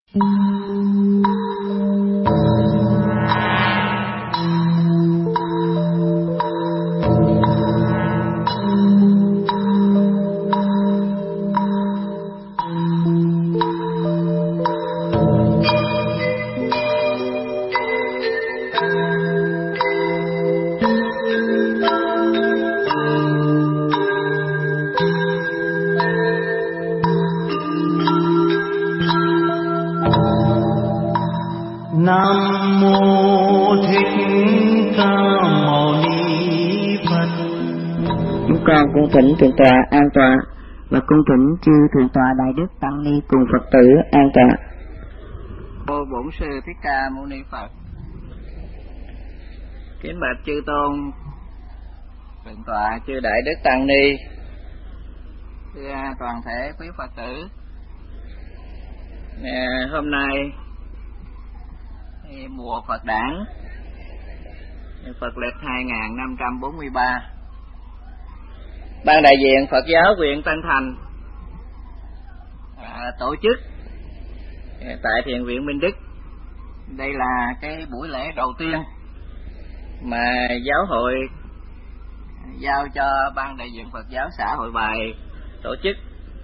Nam mô Thích Ca Mâu Ni Phật. Chúng con cung thỉnh thượng tọa an tọa và cung thỉnh chư thượng tọa đại đức tăng ni cùng Phật tử an tọa. Ô Bổn Sư Thích Ca Mâu Ni Phật. Kính bạch chư tôn, thượng tọa, chư đại đức tăng ni, thưa toàn thể quý Phật tử. Hôm nay mùa Phật đản Phật lịch 2543, Ban đại diện Phật giáo huyện Tân Thành tổ chức tại Thiền viện Minh Đức. Đây là cái buổi lễ đầu tiên mà giáo hội giao cho Ban đại diện Phật giáo xã Hội Bài tổ chức.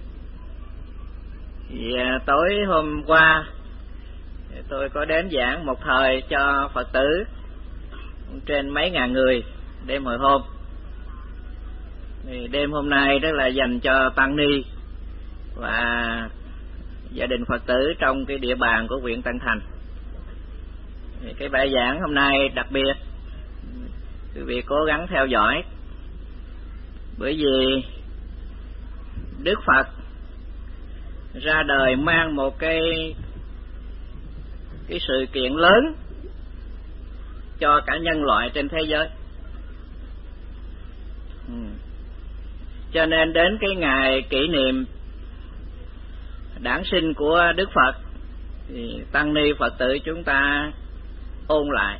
Thì tối hôm qua tôi có đến giảng một thời cho Phật tử trên mấy ngàn người đêm hồi hôm. Thì đêm hôm nay đó là dành cho tăng ni và gia đình Phật tử trong cái địa bàn của huyện Tân Thành. Thì cái bài giảng hôm nay đặc biệt, quý vị cố gắng theo dõi, bởi vì Đức Phật ra đời mang một cái sự kiện lớn cho cả nhân loại trên thế giới. Cho nên đến cái ngày kỷ niệm đản sinh của Đức Phật thì tăng ni Phật tử chúng ta ôn lại.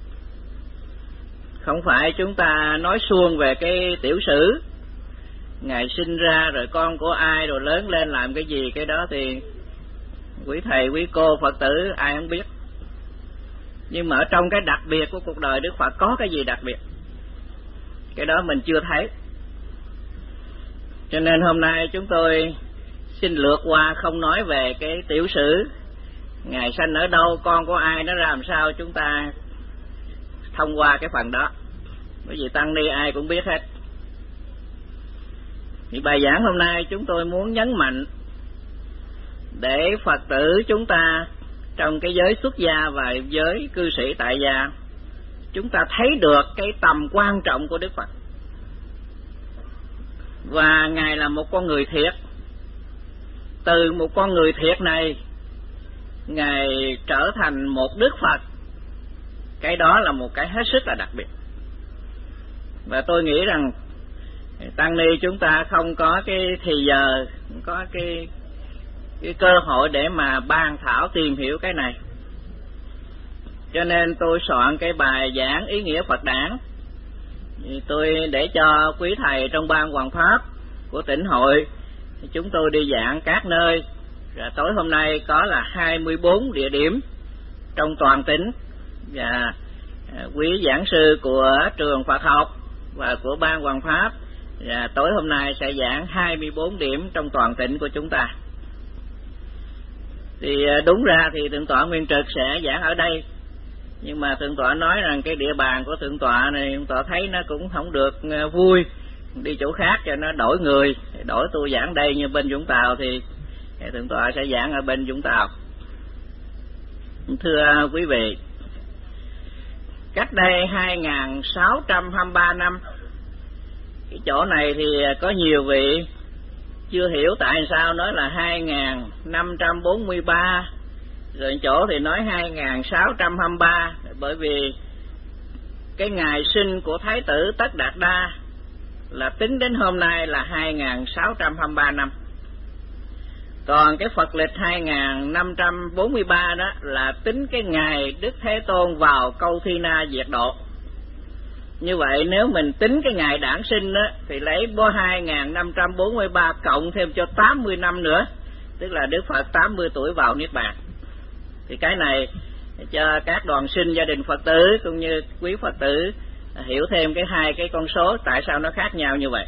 Không phải chúng ta nói suông về cái tiểu sử Ngài sinh ra rồi con của ai rồi lớn lên làm cái gì, cái đó thì quý thầy quý cô Phật tử ai không biết. Nhưng mà ở trong cái đặc biệt của cuộc đời Đức Phật có cái gì đặc biệt, cái đó mình chưa thấy. Cho nên hôm nay chúng tôi xin lược qua, không nói về cái tiểu sử Ngài sanh ở đâu, con của ai, nó ra làm sao, chúng ta thông qua cái phần đó, bởi vì tăng ni ai cũng biết hết. Thì bài giảng hôm nay chúng tôi muốn nhấn mạnh để Phật tử chúng ta trong cái giới xuất gia và giới cư sĩ tại gia, chúng ta thấy được cái tầm quan trọng của Đức Phật. Và Ngài là một con người thiệt. Từ một con người thiệt này, Ngài trở thành một Đức Phật. Cái đó là một cái hết sức là đặc biệt. Và tôi nghĩ rằng tăng ni chúng ta không có cái thì giờ, không có cái cơ hội để mà bàn thảo tìm hiểu cái này. Cho nên tôi soạn cái bài giảng ý nghĩa Phật đản. Tôi để cho quý thầy trong ban Hoàng Pháp của tỉnh hội chúng tôi đi giảng các nơi. Rồi tối hôm nay có là 24 địa điểm trong toàn tỉnh, và quý giảng sư của trường Phật học và của ban Hoàng Pháp và tối hôm nay sẽ giảng 24 điểm trong toàn tỉnh của chúng ta. Thì đúng ra thì thượng tọa Nguyên Trực sẽ giảng ở đây, nhưng mà thượng tọa nói rằng cái địa bàn của thượng tọa này thượng tọa thấy nó cũng không được vui, đi chỗ khác cho nó đổi người, đổi tôi giảng đây như bên Vũng Tàu thì thượng tọa sẽ giảng ở bên Vũng Tàu. Thưa quý vị, cách đây 2623 năm, cái chỗ này thì có nhiều vị chưa hiểu tại sao nói là 2543, rồi chỗ thì nói 2623, bởi vì cái ngày sinh của Thái tử Tất Đạt Đa là tính đến hôm nay là 2623 năm. Còn cái Phật lịch 2543 đó là tính cái ngày Đức Thế Tôn vào Câu Thi Na diệt độ. Như vậy nếu mình tính cái ngày đản sinh đó, thì lấy 2543 cộng thêm cho 80 năm nữa, tức là Đức Phật 80 tuổi vào Niết Bàn. Thì cái này cho các đoàn sinh gia đình Phật tử cũng như quý Phật tử hiểu thêm hai cái con số tại sao nó khác nhau như vậy.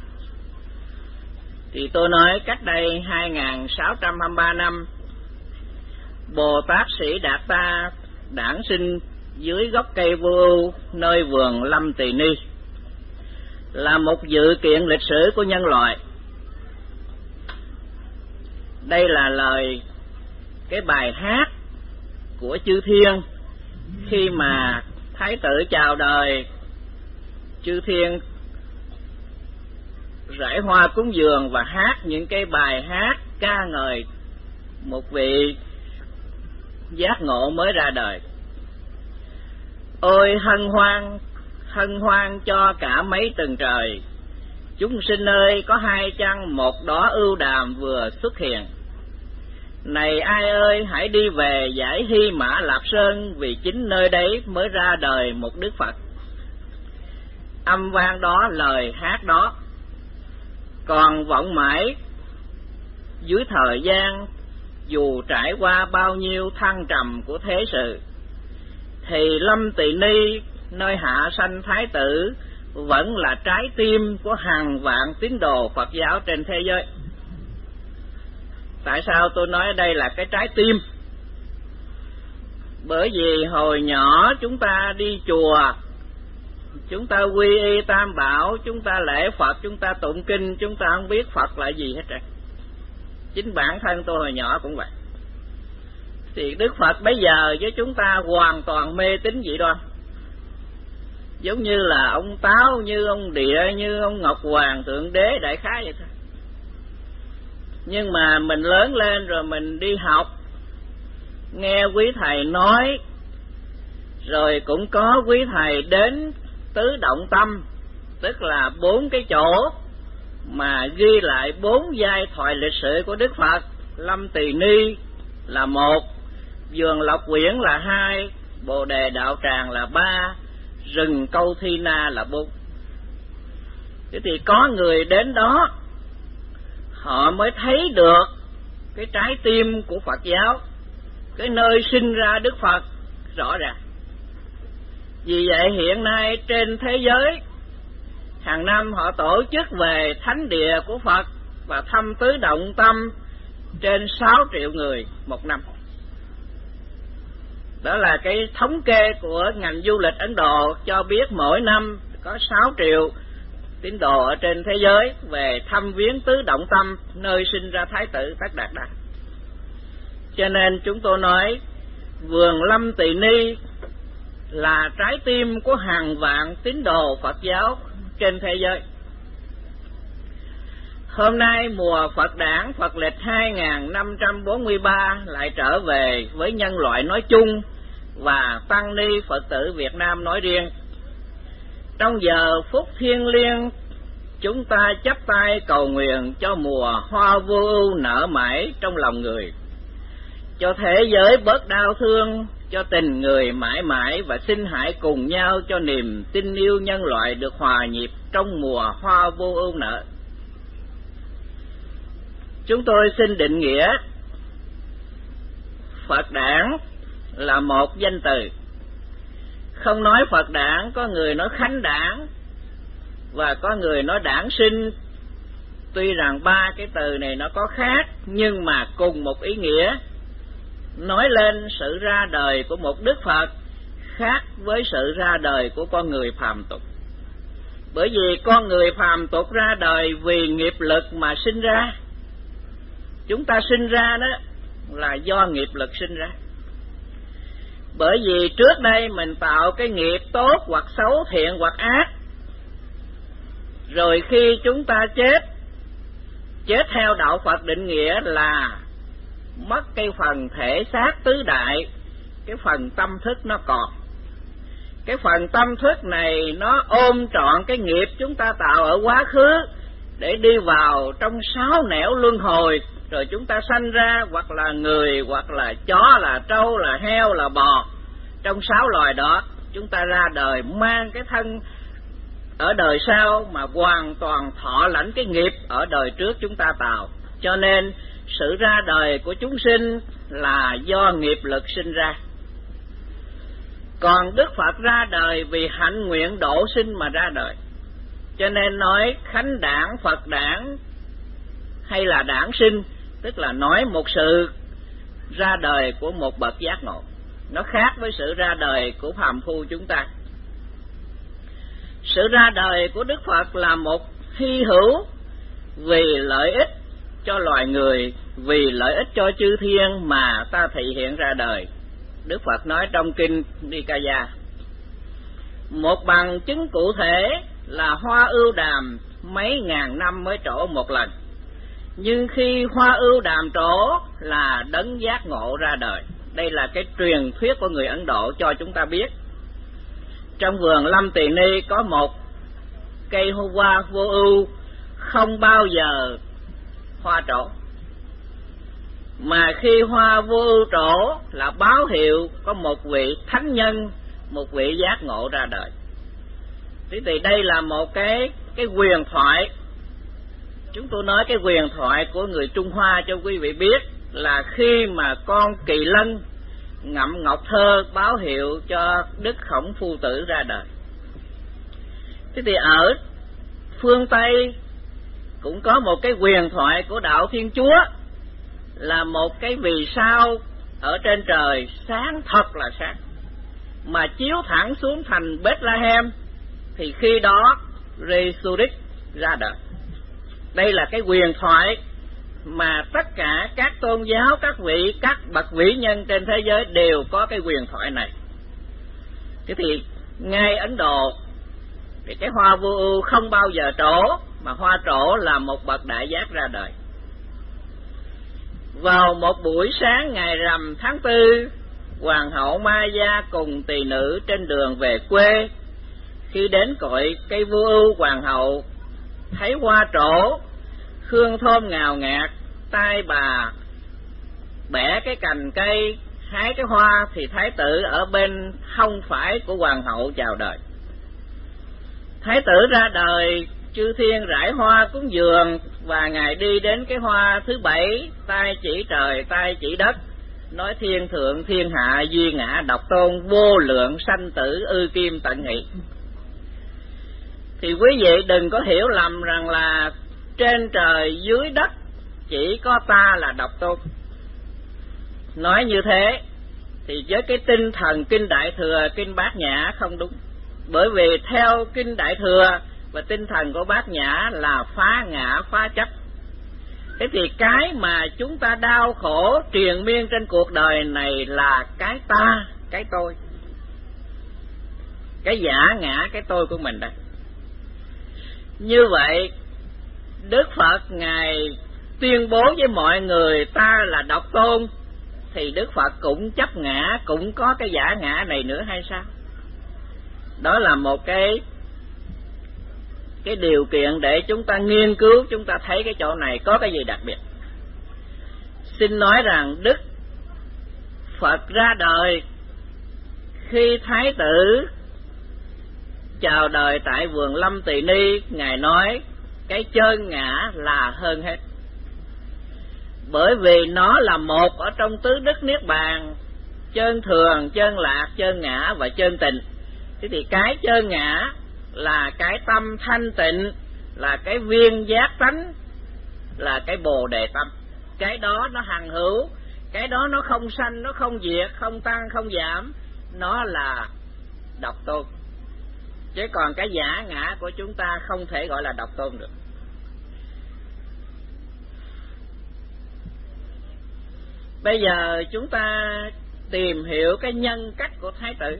Thì tôi nói cách đây 2623 năm, Bồ Tát Sĩ Đạt Ta đản sinh dưới gốc cây vô ưu nơi vườn Lâm Tỳ Ni, là một dự kiện lịch sử của nhân loại. Đây là lời cái bài hát của chư thiên khi mà Thái tử chào đời, chư thiên rải hoa cúng dường và hát những cái bài hát ca ngợi một vị giác ngộ mới ra đời. Ôi hân hoan cho cả mấy tầng trời, chúng sinh ơi có hai chăng một đóa ưu đàm vừa xuất hiện. Này ai ơi hãy đi về giải Hy Mã Lạp Sơn, vì chính nơi đấy mới ra đời một Đức Phật. Âm vang đó, lời hát đó còn vọng mãi dưới thời gian, dù trải qua bao nhiêu thăng trầm của thế sự, thì Lâm Tỳ Ni nơi hạ sanh Thái tử vẫn là trái tim của hàng vạn tín đồ Phật giáo trên thế giới. Tại sao tôi nói đây là cái trái tim? Bởi vì hồi nhỏ chúng ta đi chùa, chúng ta quy y Tam Bảo, chúng ta lễ Phật, chúng ta tụng kinh, chúng ta không biết Phật là gì hết trơn. Chính bản thân tôi hồi nhỏ cũng vậy. Thì Đức Phật bây giờ với chúng ta hoàn toàn mê tín dị đoan, giống như là ông Táo, như ông Địa, như ông Ngọc Hoàng, Thượng Đế, đại khái vậy thôi. Nhưng mà mình lớn lên rồi mình đi học, nghe quý thầy nói, rồi cũng có quý thầy đến tứ động tâm, tức là 4 cái chỗ mà ghi lại 4 giai thoại lịch sử của Đức Phật. Lâm Tỳ Ni là 1, vườn Lộc Quyển là 2, Bồ Đề Đạo Tràng là 3, rừng Câu Thi Na là 4. Thế thì có người đến đó, họ mới thấy được cái trái tim của Phật giáo, cái nơi sinh ra Đức Phật rõ ràng. Vì vậy hiện nay trên thế giới, hàng năm họ tổ chức về thánh địa của Phật và thăm tứ động tâm trên 6 triệu người một năm. Đó là cái thống kê của ngành du lịch Ấn Độ cho biết mỗi năm có 6 triệu tín đồ ở trên thế giới về thăm viếng tứ động tâm nơi sinh ra Thái tử Tất Đạt Đa. Cho nên chúng tôi nói vườn Lâm Tỳ Ni là trái tim của hàng vạn tín đồ Phật giáo trên thế giới. Hôm nay mùa Phật đản Phật lịch 2543 lại trở về với nhân loại nói chung và tăng ni Phật tử Việt Nam nói riêng. Trong giờ phút thiêng liêng, chúng ta chắp tay cầu nguyện cho mùa hoa vô ưu nở mãi trong lòng người, cho thế giới bớt đau thương, cho tình người mãi mãi, và xin hãy cùng nhau cho niềm tin yêu nhân loại được hòa nhịp trong mùa hoa vô ưu nở. Chúng tôi xin định nghĩa Phật đản là một danh từ. Không nói Phật đản, có người nói khánh đản và có người nói đản sinh. Tuy rằng 3 cái từ này nó có khác nhưng mà cùng một ý nghĩa, nói lên sự ra đời của một Đức Phật khác với sự ra đời của con người phàm tục. Bởi vì con người phàm tục ra đời vì nghiệp lực mà sinh ra. Chúng ta sinh ra đó là do nghiệp lực sinh ra. Bởi vì trước đây mình tạo cái nghiệp tốt hoặc xấu, thiện hoặc ác, rồi khi chúng ta chết theo đạo Phật định nghĩa là mất cái phần thể xác tứ đại, cái phần tâm thức nó còn. Cái phần tâm thức này nó ôm trọn cái nghiệp chúng ta tạo ở quá khứ để đi vào trong 6 nẻo luân hồi, rồi chúng ta sanh ra hoặc là người, hoặc là chó, là trâu, là heo, là bò. Trong 6 loài đó chúng ta ra đời mang cái thân ở đời sau mà hoàn toàn thọ lãnh cái nghiệp ở đời trước chúng ta tạo. Cho nên sự ra đời của chúng sinh là do nghiệp lực sinh ra. Còn Đức Phật ra đời vì hạnh nguyện độ sinh mà ra đời. Cho nên nói khánh đản, Phật đản hay là đản sinh, tức là nói một sự ra đời của một bậc giác ngộ. Nó khác với sự ra đời của phàm phu chúng ta. Sự ra đời của Đức Phật là một hy hữu vì lợi ích cho loài người, vì lợi ích cho chư thiên mà ta thị hiện ra đời. Đức Phật nói trong kinh Nikaya, một bằng chứng cụ thể là hoa ưu đàm mấy ngàn năm mới trổ một lần, nhưng khi hoa ưu đàm trổ là đấng giác ngộ ra đời. Đây là cái truyền thuyết của người Ấn Độ cho chúng ta biết. Trong vườn Lâm Tỳ Ni có một cây hoa vô ưu không bao giờ hoa trổ, mà khi hoa vô ưu trổ là báo hiệu có một vị thánh nhân, một vị giác ngộ ra đời. Thế thì đây là một cái huyền thoại. Chúng tôi nói cái huyền thoại của người Trung Hoa cho quý vị biết là khi mà con Kỳ Lân ngậm ngọc thơ báo hiệu cho Đức Khổng Phu Tử ra đời. Thế thì ở phương Tây cũng có một cái huyền thoại của đạo Thiên Chúa là một cái vì sao ở trên trời sáng thật là sáng mà chiếu thẳng xuống thành Bethlehem, thì khi đó Jesus ra đời. Đây là cái huyền thoại mà tất cả các tôn giáo, các bậc vĩ nhân trên thế giới đều có cái huyền thoại này. Thế thì ngay Ấn Độ thì cái hoa vô ưu không bao giờ trổ, mà hoa trổ là một bậc đại giác ra đời. Vào một buổi sáng ngày rằm tháng 4, Hoàng hậu Maya cùng tỳ nữ trên đường về quê. Khi đến cội cây vô ưu, Hoàng hậu thấy hoa trổ, hương thơm ngào ngạt, tay bà bẻ cái cành cây hái cái hoa, thì thái tử ở bên hông phải của Hoàng hậu chào đời. Thái tử ra đời, chư thiên rải hoa cúng dường, và ngài đi đến cái hoa thứ 7, tay chỉ trời tay chỉ đất, nói thiên thượng thiên hạ duy ngã độc tôn, vô lượng sanh tử ư kim tận hỷ. Thì quý vị đừng có hiểu lầm rằng là trên trời dưới đất chỉ có ta là độc tôn. Nói như thế thì với cái tinh thần kinh Đại Thừa, kinh Bát Nhã không đúng. Bởi vì theo kinh Đại Thừa và tinh thần của Bát Nhã là phá ngã, phá chấp. Thế thì cái mà chúng ta đau khổ triền miên trên cuộc đời này là cái ta, cái tôi, cái giả ngã, cái tôi của mình đây. Như vậy Đức Phật Ngài tuyên bố với mọi người ta là độc tôn, thì Đức Phật cũng chấp ngã, cũng có cái giả ngã này nữa hay sao? Đó là một cái điều kiện để chúng ta nghiên cứu, chúng ta thấy cái chỗ này có cái gì đặc biệt. Xin nói rằng Đức Phật ra đời khi thái tử chào đời tại vườn Lâm Tỳ Ni, Ngài nói cái chân ngã là hơn hết. Bởi vì nó là một ở trong tứ đức niết bàn: chân thường, chân lạc, chân ngã và chân tịnh. Thế thì cái chân ngã là cái tâm thanh tịnh, là cái viên giác tánh, là cái bồ đề tâm. Cái đó nó hằng hữu, cái đó nó không sanh, nó không diệt, không tăng, không giảm, nó là độc tôn. Chứ còn cái giả ngã của chúng ta không thể gọi là độc tôn được. Bây giờ chúng ta tìm hiểu cái nhân cách của thái tử.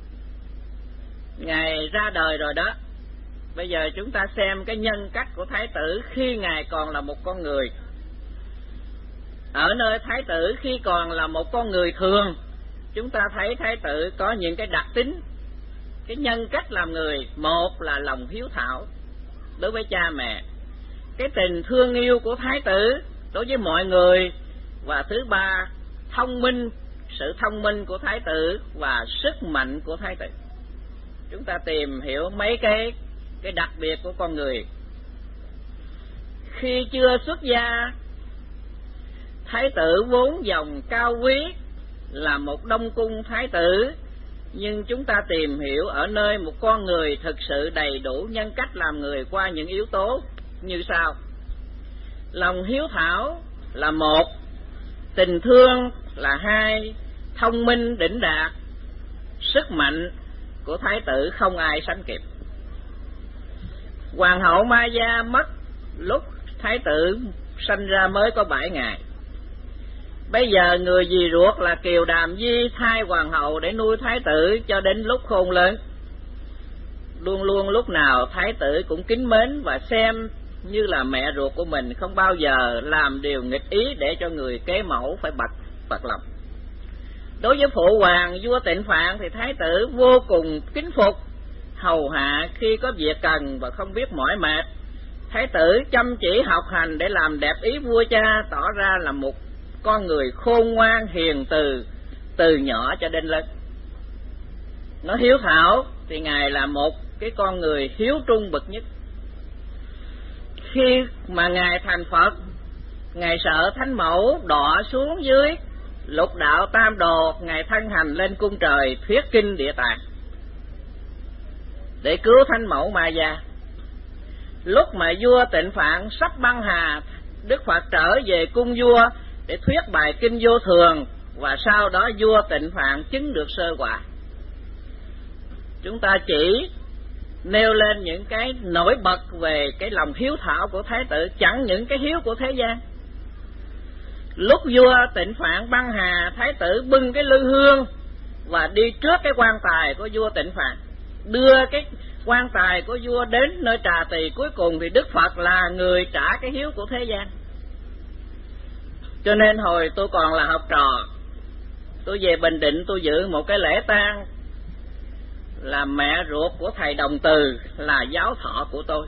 Ngài ra đời rồi đó. Bây giờ chúng ta xem cái nhân cách của thái tử khi Ngài còn là một con người. Ở nơi thái tử khi còn là một con người thường, chúng ta thấy thái tử có những cái đặc tính, cái nhân cách làm người. Một là lòng hiếu thảo đối với cha mẹ, cái tình thương yêu của thái tử đối với mọi người. Và thứ ba, thông minh, sự thông minh của thái tử và sức mạnh của thái tử. Chúng ta tìm hiểu mấy cái đặc biệt của con người. Khi chưa xuất gia, thái tử vốn dòng cao quý, là một đông cung thái tử, nhưng chúng ta tìm hiểu ở nơi một con người thực sự đầy đủ nhân cách làm người qua những yếu tố như sau. Lòng hiếu thảo là một, tình thương là hai, thông minh đỉnh đạt, sức mạnh của thái tử không ai sánh kịp. Hoàng hậu Maya mất lúc thái tử sanh ra mới có 7 ngày. Bây giờ người dì ruột là Kiều Đàm Di thay hoàng hậu để nuôi thái tử cho đến lúc khôn lớn. Luôn luôn lúc nào thái tử cũng kính mến và xem như là mẹ ruột của mình, không bao giờ làm điều nghịch ý để cho người kế mẫu phải bật lòng. Đối với phụ hoàng vua Tịnh Phạn thì thái tử vô cùng kính phục, hầu hạ khi có việc cần và không biết mỏi mệt. Thái tử chăm chỉ học hành để làm đẹp ý vua cha, tỏ ra là một con người khôn ngoan hiền từ, từ nhỏ cho đến lớn. Nó hiếu thảo thì ngài là một cái con người hiếu trung bậc nhất. Khi mà ngài thành Phật, ngài sợ Thánh Mẫu đọa xuống dưới lục đạo tam đồ, ngài thân hành lên cung trời thuyết kinh Địa Tạng để cứu Thánh Mẫu Maya. Lúc mà vua Tịnh Phạn sắp băng hà, Đức Phật trở về cung vua để thuyết bài kinh Vô Thường, và sau đó vua Tịnh Phạn chứng được sơ quả. Chúng ta chỉ nêu lên những cái nổi bật về cái lòng hiếu thảo của thái tử, chẳng những cái hiếu của thế gian. Lúc vua Tịnh Phạn băng hà, thái tử bưng cái lư hương và đi trước cái quan tài của vua Tịnh Phạn, đưa cái quan tài của vua đến nơi trà tỳ. Cuối cùng thì Đức Phật là người trả cái hiếu của thế gian. Cho nên hồi tôi còn là học trò, tôi về Bình Định, tôi dự một cái lễ tang là mẹ ruột của thầy Đồng Từ, là giáo thọ của tôi.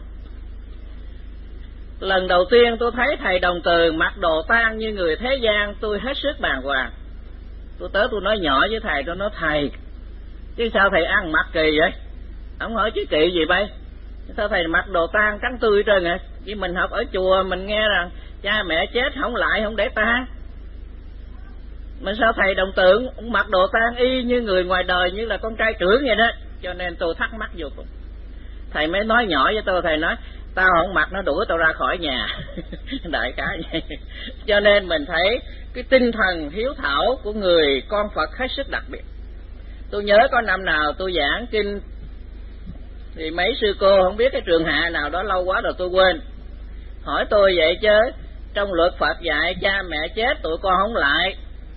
Lần đầu tiên tôi thấy thầy Đồng Từ mặc đồ tang như người thế gian, tôi hết sức bàng hoàng. Tôi tới tôi nói nhỏ với thầy, tôi nói thầy, chứ sao thầy ăn mặc kỳ vậy? Ông hỏi chứ kỳ gì bay? Sao thầy mặc đồ tang trắng tươi trơn vậy? Chứ mình học ở chùa mình nghe rằng cha mẹ chết không lại, không để tang. Mà sao thầy Đồng Tử mặc đồ tang y như người ngoài đời, như là con trai trưởng vậy đó. Cho nên tôi thắc mắc vô cùng. Thầy mới nói nhỏ với tôi, thầy nói tao không mặc nó đuổi tao ra khỏi nhà. Đại khái vậy. Cho nên mình thấy cái tinh thần hiếu thảo của người con Phật hết sức đặc biệt. Tôi nhớ có năm nào tôi giảng kinh thì mấy sư cô không biết cái trường hạ nào đó, lâu quá rồi tôi quên, hỏi tôi vậy chứ trong luật Phật dạy cha mẹ chết tụi con không lại,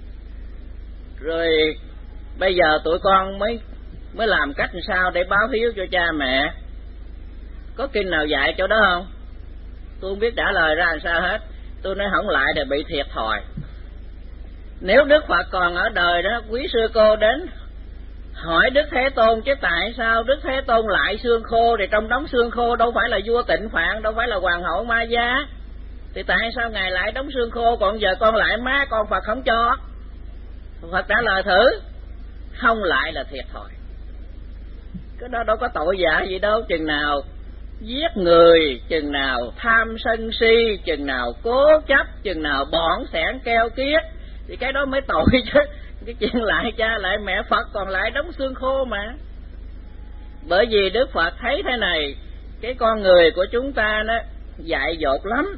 rồi bây giờ tụi con mới làm cách làm sao để báo hiếu cho cha mẹ, có kinh nào dạy chỗ đó không? Tôi không biết trả lời ra làm sao hết. Tôi nói không lại thì bị thiệt thòi. Nếu Đức Phật còn ở đời đó, quý sư cô đến hỏi Đức Thế Tôn chứ tại sao Đức Thế Tôn lại xương khô, thì trong đống xương khô đâu phải là vua Tịnh Phạn, đâu phải là hoàng hậu Maya, thì tại sao ngài lại đóng xương khô, còn giờ con lại má con Phật không cho? Phật trả lời thử, không lại là thiệt thòi. Cái đó đâu có tội vạ gì đâu. Chừng nào giết người, chừng nào tham sân si, chừng nào cố chấp, chừng nào bỏng sẻn keo kiết, thì cái đó mới tội chứ. Cái chuyện lại cha lại mẹ Phật còn lại đóng xương khô mà. Bởi vì Đức Phật thấy thế này, cái con người của chúng ta nó dại dột lắm.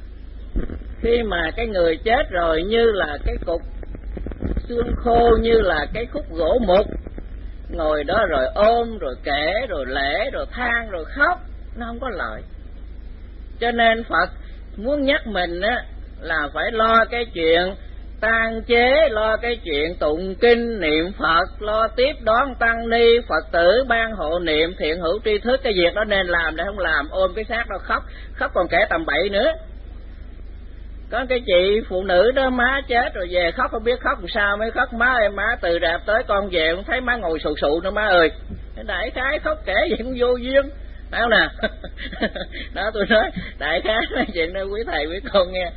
Khi mà cái người chết rồi như là cái cục xương khô, như là cái khúc gỗ mục, ngồi đó rồi ôm, rồi kể, rồi lễ, rồi than, rồi khóc, nó không có lợi. Cho nên Phật muốn nhắc mình á là phải lo cái chuyện tang chế, lo cái chuyện tụng kinh niệm Phật, lo tiếp đón tăng ni Phật tử, ban hộ niệm thiện hữu tri thức. Cái việc đó nên làm, để không làm ôm cái xác đó khóc còn kể tầm bậy nữa. Có cái chị phụ nữ đó má chết rồi về khóc không biết khóc làm sao mới khóc. Má ơi, má từ rạp tới con về không thấy má ngồi sụ sụ nữa má ơi. Đại khái khóc kể vậy cũng vô duyên, phải không nè? Đó tôi nói đại khái nói chuyện đó quý thầy quý cô nghe.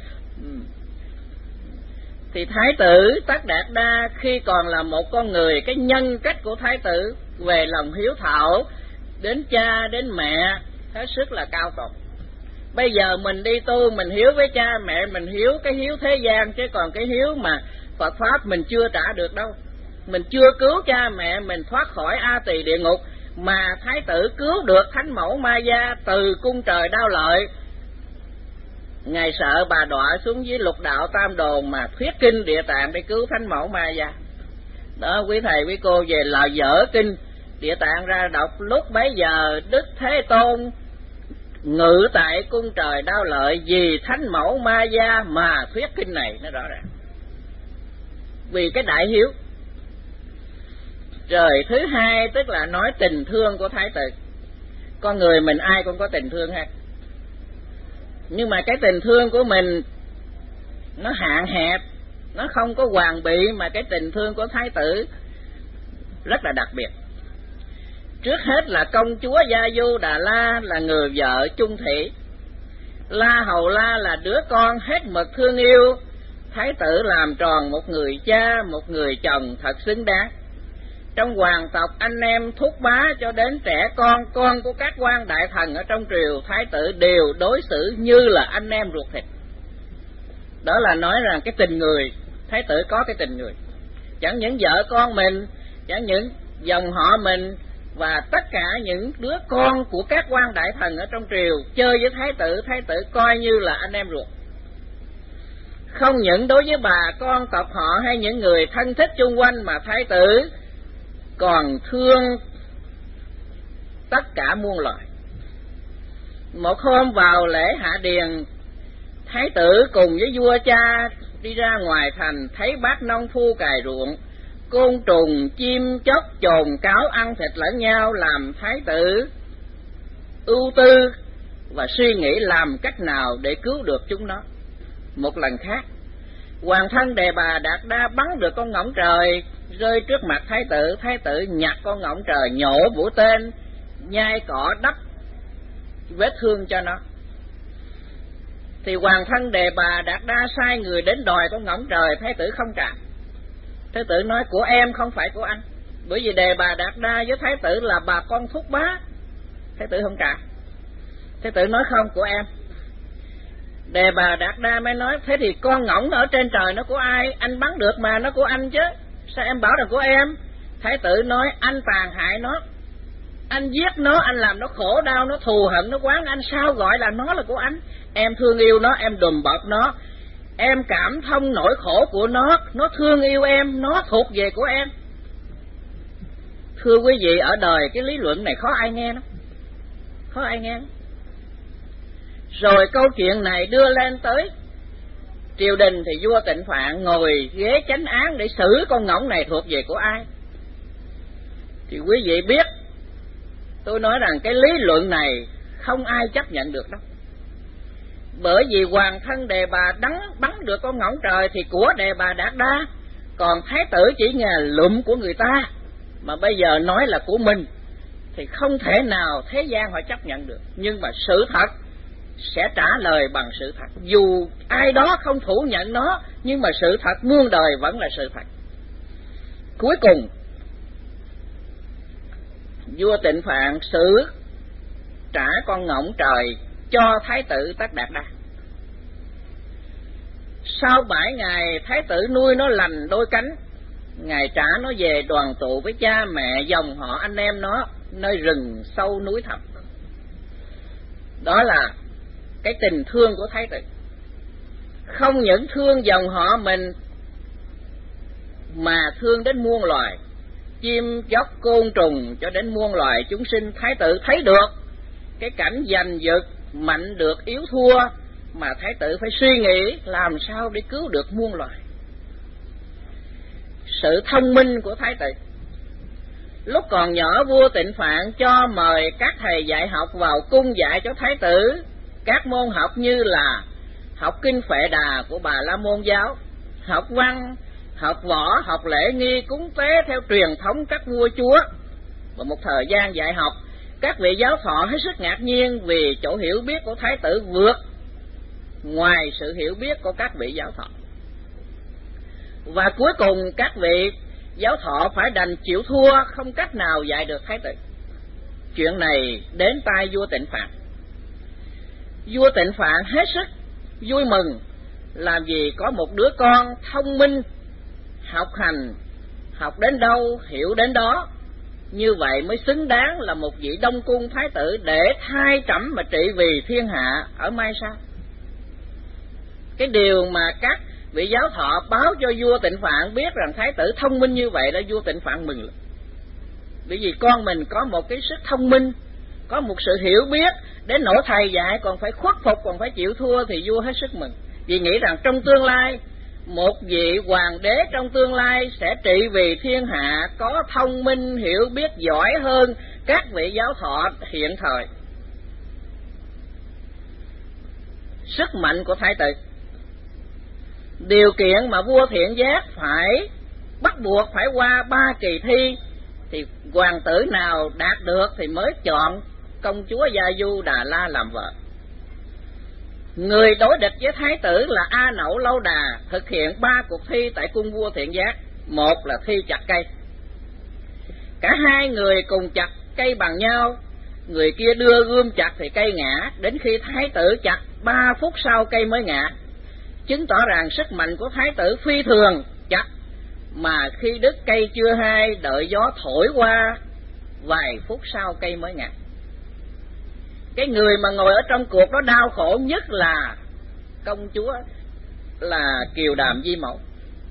Thì Thái tử Tất Đạt Đa khi còn là một con người, cái nhân cách của Thái tử về lòng hiếu thảo đến cha đến mẹ hết sức là cao tột. Bây giờ mình đi tu, mình hiếu với cha mẹ, mình hiếu cái hiếu thế gian, chứ còn cái hiếu mà Phật Pháp mình chưa trả được đâu. Mình chưa cứu cha mẹ mình thoát khỏi A Tỳ địa ngục, mà Thái tử cứu được Thánh Mẫu Ma Gia từ cung trời Đao Lợi. Ngài sợ bà đọa xuống dưới lục đạo tam đồn mà thuyết kinh Địa Tạng để cứu Thánh Mẫu Ma Gia. Đó, quý thầy quý cô về là dở kinh Địa Tạng ra đọc, lúc bấy giờ Đức Thế Tôn ngự tại cung trời Đao Lợi vì Thánh Mẫu Ma Gia mà thuyết kinh này, nó rõ ràng. Vì cái đại hiếu. Rồi thứ hai tức là nói tình thương của Thái tử. Con người mình ai cũng có tình thương ha, nhưng mà cái tình thương của mình nó hạn hẹp, nó không có hoàn bị, mà cái tình thương của Thái tử rất là đặc biệt. Trước hết là công chúa Gia Du Đà La là người vợ chung thủy, La Hầu La là đứa con hết mực thương yêu. Thái tử làm tròn một người cha, một người chồng thật xứng đáng. Trong hoàng tộc anh em thúc bá cho đến trẻ con của các quan đại thần ở trong triều, Thái tử đều đối xử như là anh em ruột thịt. Đó là nói rằng cái tình người, Thái tử có cái tình người. Chẳng những vợ con mình, chẳng những dòng họ mình, và tất cả những đứa con của các quan đại thần ở trong triều chơi với Thái tử coi như là anh em ruột. Không những đối với bà con tộc họ hay những người thân thích chung quanh, mà Thái tử còn thương tất cả muôn loài. Một hôm vào lễ hạ điền, Thái tử cùng với vua cha đi ra ngoài thành, thấy bác nông phu cày ruộng, côn trùng chim chóc chồn cáo ăn thịt lẫn nhau, làm Thái tử ưu tư và suy nghĩ làm cách nào để cứu được chúng nó. Một lần khác, hoàng thân Đề Bà Đạt Đa bắn được con ngỗng trời rơi trước mặt Thái tử nhặt con ngỗng trời, nhổ mũi tên, nhai cỏ đắp vết thương cho nó. Thì hoàng thân Đề Bà Đạt Đa sai người đến đòi con ngỗng trời, Thái tử không trả. Thái tử nói của em không phải của anh, bởi vì Đề Bà Đạt Đa với Thái tử là bà con thúc bá. Thái tử không trả. Thái tử nói không, của em. Đề Bà Đạt Đa mới nói, thế thì con ngỗng ở trên trời nó của ai? Anh bắn được mà, nó của anh chứ, sao em bảo là của em? Thái tử nói, anh tàn hại nó, anh giết nó, anh làm nó khổ đau, nó thù hận, nó oán anh, sao gọi là nó là của anh? Em thương yêu nó, em đùm bọc nó, em cảm thông nỗi khổ của nó thương yêu em, nó thuộc về của em. Thưa quý vị, ở đời cái lý luận này khó ai nghe nó, khó ai nghe nó. Rồi câu chuyện này đưa lên tới triều đình, thì vua Tịnh Phạn ngồi ghế chánh án để xử con ngỗng này thuộc về của ai. Thì quý vị biết, tôi nói rằng cái lý luận này không ai chấp nhận được đâu. Bởi vì hoàng thân Đề Bà bắn được con ngỗng trời thì của Đề Bà Đạt Đa, còn Thái tử chỉ nghe lụm của người ta, mà bây giờ nói là của mình, thì không thể nào thế gian họ chấp nhận được. Nhưng mà sự thật sẽ trả lời bằng sự thật, dù ai đó không phủ nhận nó, nhưng mà sự thật muôn đời vẫn là sự thật. Cuối cùng vua Tịnh Phạn xử trả con ngỗng trời cho Thái tử Tất Đạt Đa. Sau 7 ngày, Thái tử nuôi nó lành đôi cánh, ngài trả nó về đoàn tụ với cha mẹ, dòng họ anh em nó nơi rừng sâu núi thẳm. Đó là cái tình thương của Thái tử. Không những thương dòng họ mình mà thương đến muôn loài, chim chóc côn trùng cho đến muôn loài chúng sinh. Thái tử thấy được cái cảnh giành giật, mạnh được yếu thua, mà Thái tử phải suy nghĩ làm sao để cứu được muôn loài. Sự thông minh của Thái tử. Lúc còn nhỏ, vua Tịnh Phạn cho mời các thầy dạy học vào cung dạy cho Thái tử các môn học như là học kinh Phệ Đà của Bà La Môn giáo, học văn, học võ, học lễ nghi cúng tế theo truyền thống các vua chúa. Và một thời gian dạy học, các vị giáo thọ hết sức ngạc nhiên vì chỗ hiểu biết của Thái tử vượt ngoài sự hiểu biết của các vị giáo thọ. Và cuối cùng các vị giáo thọ phải đành chịu thua, không cách nào dạy được Thái tử. Chuyện này đến tai vua Tịnh Phạn. Vua Tịnh Phạn hết sức vui mừng, làm gì có một đứa con thông minh, học hành, học đến đâu hiểu đến đó, như vậy mới xứng đáng là một vị Đông Cung thái tử để thay trẫm mà trị vì thiên hạ ở mai sau. Cái điều mà các vị giáo thọ báo cho vua Tịnh Phạn biết rằng thái tử thông minh như vậy là vua Tịnh Phạn mừng lắm. Bởi vì con mình có một cái sức thông minh, có một sự hiểu biết, đến nỗi thầy dạy còn phải khuất phục, còn phải chịu thua, thì vua hết sức mừng. Vì nghĩ rằng trong tương lai, một vị hoàng đế trong tương lai sẽ trị vì thiên hạ, có thông minh hiểu biết giỏi hơn các vị giáo thọ hiện thời. Sức mạnh của thái tử, điều kiện mà vua Thiện Giác phải bắt buộc phải qua 3 kỳ thi, thì hoàng tử nào đạt được thì mới chọn công chúa Gia Du Đà La làm vợ. Người đối địch với thái tử là A Nậu Lâu Đà thực hiện 3 cuộc thi tại cung vua Thiện Giác. Một là thi chặt cây, cả hai người cùng chặt cây bằng nhau, người kia đưa gươm chặt thì cây ngã, đến khi thái tử chặt 3 phút sau cây mới ngã, chứng tỏ rằng sức mạnh của thái tử phi thường. Chặt mà khi đứt cây chưa hay, đợi gió thổi qua vài phút sau cây mới ngã. Cái người mà ngồi ở trong cuộc đó đau khổ nhất là công chúa là Kiều Đàm Di Mẫu.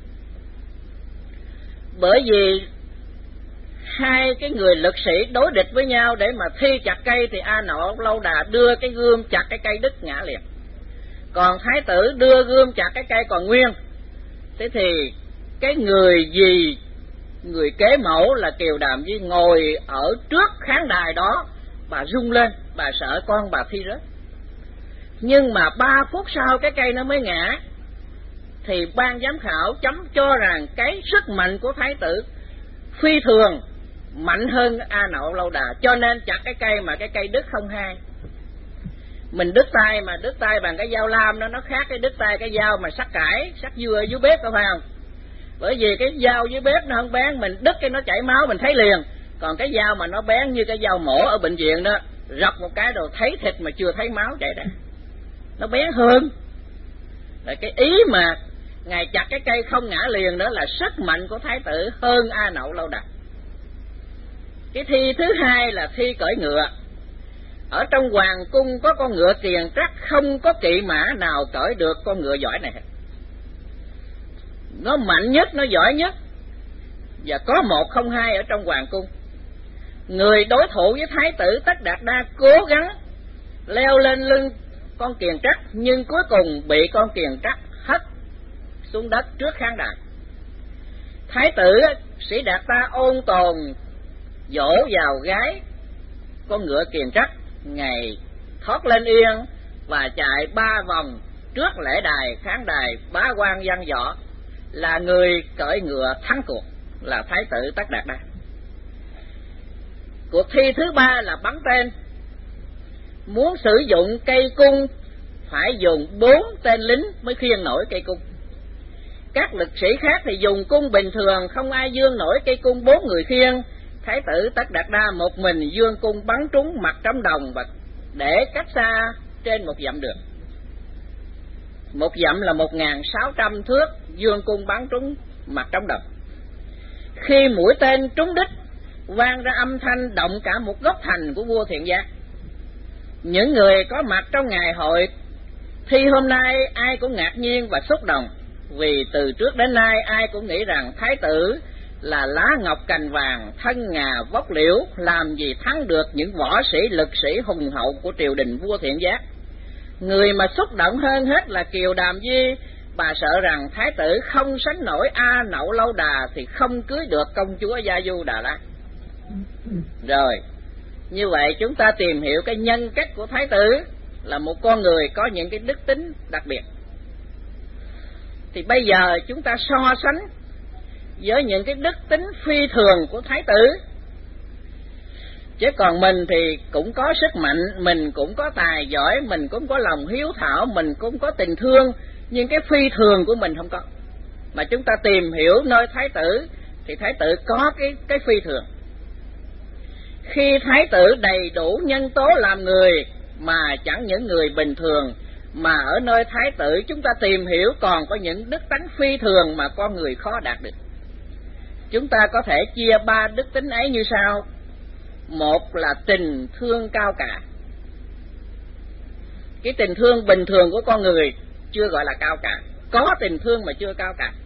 Bởi vì hai cái người lực sĩ đối địch với nhau để mà thi chặt cây, thì A Nậu Lâu Đà đưa cái gươm chặt cái cây đứt ngã liền, còn thái tử đưa gươm chặt cái cây còn nguyên. Thế thì cái người gì, người kế mẫu là Kiều Đàm Di ngồi ở trước khán đài đó, bà rung lên, bà sợ con bà thi rớt. Nhưng mà 3 phút sau cái cây nó mới ngã, thì ban giám khảo chấm cho rằng cái sức mạnh của thái tử phi thường, mạnh hơn A Nậu Lâu Đà, cho nên chặt cái cây mà cái cây đứt không hay. Mình đứt tay mà đứt tay bằng cái dao lam đó, nó khác cái đứt tay cái dao mà sắc cải, sắc dưa dưới bếp có phải không? Bởi vì cái dao dưới bếp nó không bén, mình đứt cái nó chảy máu mình thấy liền. Còn cái dao mà nó bén như cái dao mổ ở bệnh viện đó, rọc một cái rồi thấy thịt mà chưa thấy máu chảy ra, nó bén hơn. Rồi cái ý mà ngài chặt cái cây không ngã liền đó là sức mạnh của thái tử hơn A Nậu Lâu Đà. Cái thi thứ hai là thi cưỡi ngựa. Ở trong hoàng cung có con ngựa kiền trắc, không có kỵ mã nào cưỡi được con ngựa giỏi này. Nó mạnh nhất, nó giỏi nhất, và có 1 không 2 ở trong hoàng cung. Người đối thủ với thái tử Tất Đạt Đa cố gắng leo lên lưng con kiền trắc, nhưng cuối cùng bị con kiền trắc hất xuống đất trước khán đài. Thái tử Sĩ Đạt Ta ôn tồn dỗ vào gái con ngựa kiền trắc, ngài thoát lên yên và chạy 3 vòng trước lễ đài, khán đài, bá quan văn võ, là người cưỡi ngựa thắng cuộc là thái tử Tất Đạt Đa. Cuộc thi thứ 3 là bắn tên. Muốn sử dụng cây cung phải dùng 4 tên lính mới khiêng nổi cây cung. Các lực sĩ khác thì dùng cung bình thường, không ai dương nổi cây cung 4 người khiêng. Thái tử Tất Đạt Đa một mình dương cung bắn trúng mặt trống đồng và để cách xa trên 1 dặm đường. 1 dặm là 1.600 thước, dương cung bắn trúng mặt trống đồng. Khi mũi tên trúng đích, vang ra âm thanh động cả một góc thành của vua Thiện Giác. Những người có mặt trong ngày hội thi hôm nay ai cũng ngạc nhiên và xúc động, vì từ trước đến nay ai cũng nghĩ rằng thái tử là lá ngọc cành vàng, thân ngà vóc liễu, làm gì thắng được những võ sĩ lực sĩ hùng hậu của triều đình vua Thiện Giác. Người mà xúc động hơn hết là Kiều Đàm Di. Bà sợ rằng thái tử không sánh nổi A Nậu Lâu Đà thì không cưới được công chúa Gia Du Đà La. Rồi, như vậy chúng ta tìm hiểu cái nhân cách của thái tử là một con người có những cái đức tính đặc biệt. Thì bây giờ chúng ta so sánh với những cái đức tính phi thường của thái tử. Chứ còn mình thì cũng có sức mạnh, mình cũng có tài giỏi, mình cũng có lòng hiếu thảo, mình cũng có tình thương, nhưng cái phi thường của mình không có. Mà chúng ta tìm hiểu nơi thái tử thì thái tử có cái phi thường. Khi thái tử đầy đủ nhân tố làm người, mà chẳng những người bình thường, mà ở nơi Thái tử chúng ta tìm hiểu còn có những đức tánh phi thường mà con người khó đạt được. Chúng ta có thể chia 3 đức tính ấy như sau. Một là tình thương cao cả. Cái tình thương bình thường của con người chưa gọi là cao cả, có tình thương mà chưa cao cả.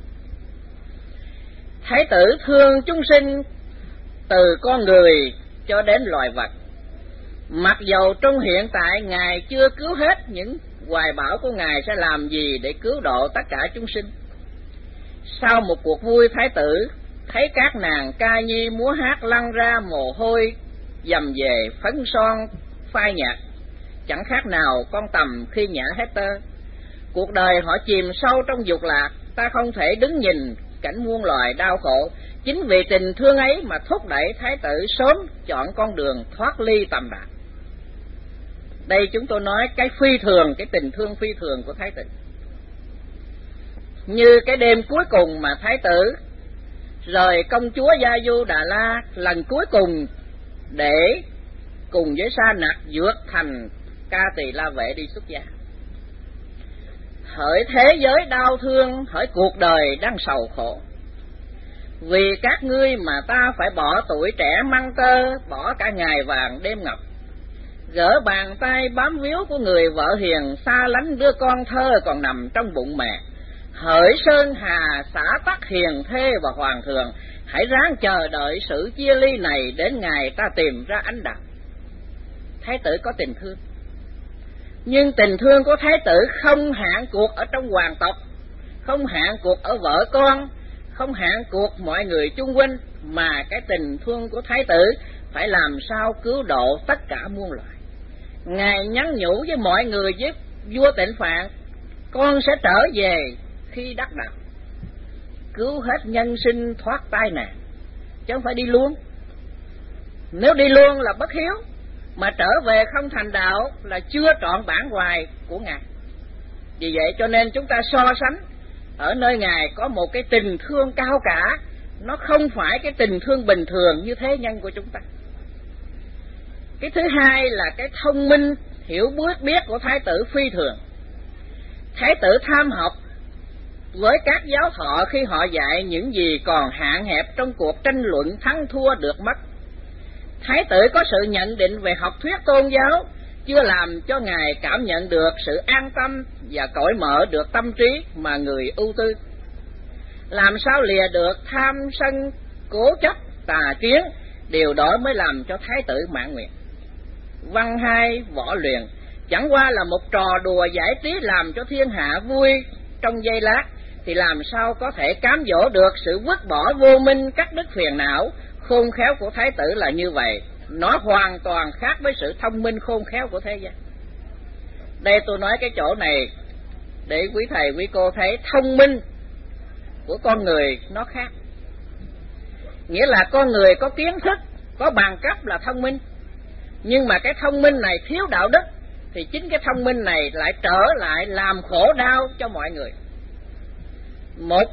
Thái tử thương chúng sinh từ con người cho đến loài vật. Mặc dầu trong hiện tại Ngài chưa cứu hết, những hoài bão của Ngài sẽ làm gì để cứu độ tất cả chúng sinh. Sau một cuộc vui, Thái tử thấy các nàng ca nhi múa hát lăn ra mồ hôi dầm về, phấn son phai nhạt, chẳng khác nào con tầm khi nhả hết tơ. Cuộc đời họ chìm sâu trong dục lạc, ta không thể đứng nhìn cảnh muôn loài đau khổ. Chính vì tình thương ấy mà thúc đẩy Thái tử sớm chọn con đường thoát ly tầm bạc. Đây chúng tôi nói cái phi thường, cái tình thương phi thường của Thái tử. Như cái đêm cuối cùng mà Thái tử rời công chúa Gia Du Đà La lần cuối cùng để cùng với Sa Nặc vượt thành Ca Tỳ La Vệ đi xuất gia. Hỡi thế giới đau thương, hỡi cuộc đời đang sầu khổ, vì các ngươi mà ta phải bỏ tuổi trẻ măng tơ, bỏ cả ngày vàng đêm ngọc, gỡ bàn tay bám víu của người vợ hiền, xa lánh đứa con thơ còn nằm trong bụng mẹ. Hỡi sơn hà xã tắc hiền thê và hoàng thượng, hãy ráng chờ đợi sự chia ly này đến ngày ta tìm ra ánh đạo. Thái tử có tình thương, nhưng tình thương của Thái tử không hạn cuộc ở trong hoàng tộc, không hạn cuộc ở vợ con, không hạn cuộc mọi người chung quanh, mà cái tình thương của Thái tử phải làm sao cứu độ tất cả muôn loài. Ngài nhắn nhủ với mọi người với vua Tịnh Phạn, con sẽ trở về khi đắc đạo, cứu hết nhân sinh thoát tai nạn, chứ không phải đi luôn. Nếu đi luôn là bất hiếu, mà trở về không thành đạo là chưa trọn bản hoài của Ngài. Vì vậy cho nên chúng ta so sánh, ở nơi Ngài có một cái tình thương cao cả, nó không phải cái tình thương bình thường như thế nhân của chúng ta. Cái thứ hai là cái thông minh, hiểu biết của Thái tử phi thường. Thái tử tham học với các giáo thọ khi họ dạy những gì còn hạn hẹp trong cuộc tranh luận thắng thua được mất. Thái tử có sự nhận định về học thuyết tôn giáo, chưa làm cho Ngài cảm nhận được sự an tâm và cởi mở được tâm trí mà người ưu tư. Làm sao lìa được tham sân cố chấp tà kiến, điều đó mới làm cho Thái tử mãn nguyện. Văn hai võ luyện chẳng qua là một trò đùa giải trí làm cho thiên hạ vui trong giây lát, thì làm sao có thể cám dỗ được sự vứt bỏ vô minh cắt đứt phiền não. Khôn khéo của Thái tử là như vậy, nó hoàn toàn khác với sự thông minh khôn khéo của thế gian. Đây tôi nói cái chỗ này để quý thầy quý cô thấy thông minh của con người nó khác. Nghĩa là con người có kiến thức, có bằng cấp là thông minh, nhưng mà cái thông minh này thiếu đạo đức, thì chính cái thông minh này lại trở lại làm khổ đau cho mọi người. Một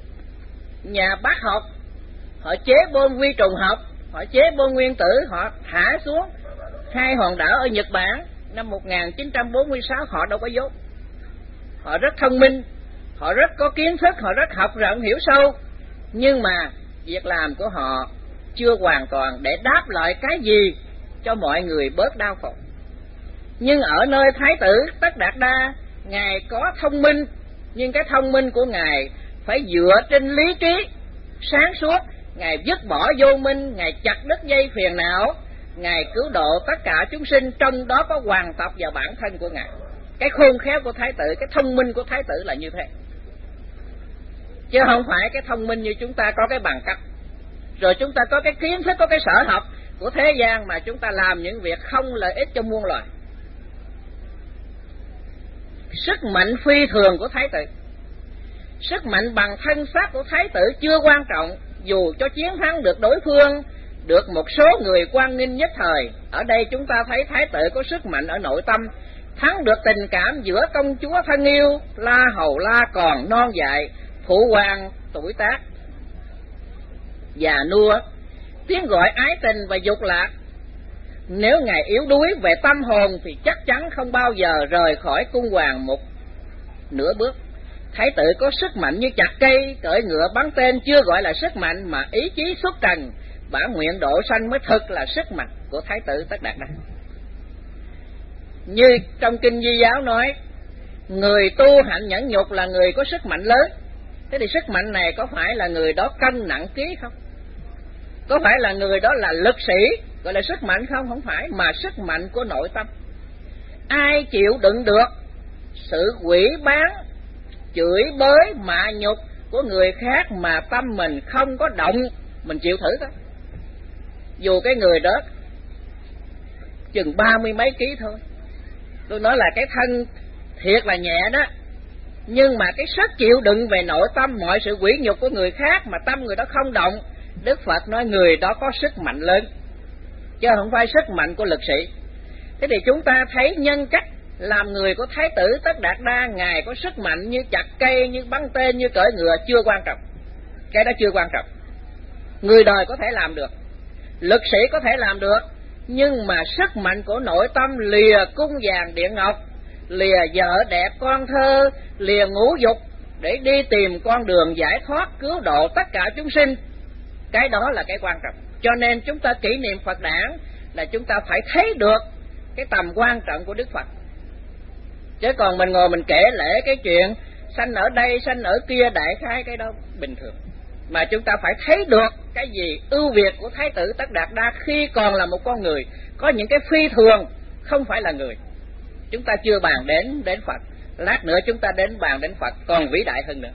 nhà bác học, họ chế bom vi trùng học, họ chế bom nguyên tử, họ thả xuống 2 hòn đảo ở Nhật Bản năm 1946, họ đâu có dốt. Họ rất thông minh, họ rất có kiến thức, họ rất học rộng hiểu sâu, nhưng mà việc làm của họ chưa hoàn toàn để đáp lại cái gì cho mọi người bớt đau khổ. Nhưng ở nơi Thái tử Tất Đạt Đa, Ngài có thông minh, nhưng cái thông minh của Ngài phải dựa trên lý trí sáng suốt. Ngài dứt bỏ vô minh, Ngài chặt đứt dây phiền não, Ngài cứu độ tất cả chúng sinh, trong đó có hoàng tộc và bản thân của Ngài. Cái khôn khéo của Thái tử, cái thông minh của Thái tử là như thế, chứ không phải cái thông minh như chúng ta có cái bằng cấp, rồi chúng ta có cái kiến thức, có cái sở học của thế gian mà chúng ta làm những việc không lợi ích cho muôn loài. Sức mạnh phi thường của Thái tử, sức mạnh bằng thân xác của Thái tử chưa quan trọng, dù cho chiến thắng được đối phương, được một số người quan nghênh nhất thời. Ở đây chúng ta thấy Thái tử có sức mạnh ở nội tâm, thắng được tình cảm giữa công chúa thân yêu La Hầu La còn non dại, phụ hoàng tuổi tác già nua. Tiếng gọi ái tình và dục lạc nếu Ngài yếu đuối về tâm hồn thì chắc chắn không bao giờ rời khỏi cung hoàng một nửa bước. Thái tử có sức mạnh như chặt cây, cưỡi ngựa bắn tên chưa gọi là sức mạnh, mà ý chí xuất trần, bản nguyện độ sanh mới thực là sức mạnh của Thái tử Tất Đạt Đa. Như trong Kinh Di Giáo nói, người tu hạnh nhẫn nhục là người có sức mạnh lớn. Thế thì sức mạnh này có phải là người đó cân nặng ký không? Có phải là người đó là lực sĩ gọi là sức mạnh không? Không phải, mà sức mạnh của nội tâm. Ai chịu đựng được sự quỷ bán, chửi bới, mạ nhục của người khác mà tâm mình không có động, mình chịu thử thôi. Dù cái người đó chừng 30 mấy ký thôi, tôi nói là cái thân thiệt là nhẹ đó, nhưng mà cái sức chịu đựng về nội tâm mọi sự quỷ nhục của người khác mà tâm người đó không động, Đức Phật nói người đó có sức mạnh lớn, chứ không phải sức mạnh của lực sĩ. Thế thì chúng ta thấy nhân cách làm người của Thái tử Tất Đạt Đa, Ngài có sức mạnh như chặt cây, như bắn tên, như cưỡi ngựa chưa quan trọng. Cái đó chưa quan trọng. Người đời có thể làm được, lực sĩ có thể làm được, nhưng mà sức mạnh của nội tâm lìa cung vàng điện ngọc, lìa vợ đẹp con thơ, lìa ngũ dục để đi tìm con đường giải thoát cứu độ tất cả chúng sinh, cái đó là cái quan trọng. Cho nên chúng ta kỷ niệm Phật đản là chúng ta phải thấy được cái tầm quan trọng của Đức Phật. Chứ còn mình ngồi mình kể lễ cái chuyện sanh ở đây sanh ở kia đại khái, cái đó bình thường. Mà chúng ta phải thấy được cái gì ưu việt của Thái tử Tất Đạt Đa khi còn là một con người, có những cái phi thường không phải là người. Chúng ta chưa bàn đến Phật, lát nữa chúng ta bàn đến Phật còn vĩ đại hơn nữa.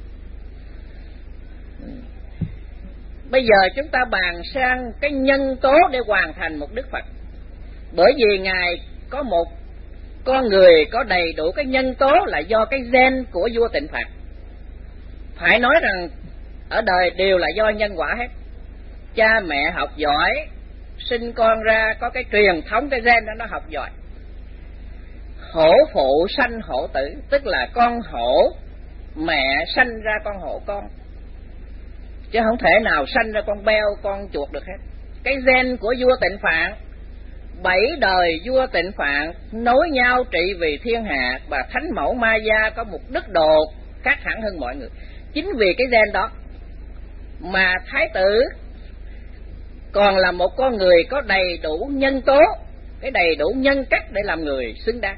Bây giờ chúng ta bàn sang cái nhân tố để hoàn thành một Đức Phật. Bởi vì Ngài có một con người có đầy đủ cái nhân tố là do cái gen của vua Tịnh Phạn. Phải nói rằng ở đời đều là do nhân quả hết. Cha mẹ học giỏi, sinh con ra có cái truyền thống cái gen đó nó học giỏi. Hổ phụ sanh hổ tử, tức là con hổ mẹ sanh ra con hổ con, chứ không thể nào sanh ra con beo con chuột được hết. Cái gen của vua Tịnh Phạn, 7 đời vua Tịnh Phạn nối nhau trị vì thiên hạ, và Thánh Mẫu Ma Gia có một đức độ khác hẳn hơn mọi người. Chính vì cái gen đó mà Thái tử còn là một con người có đầy đủ nhân tố, cái đầy đủ nhân cách để làm người xứng đáng.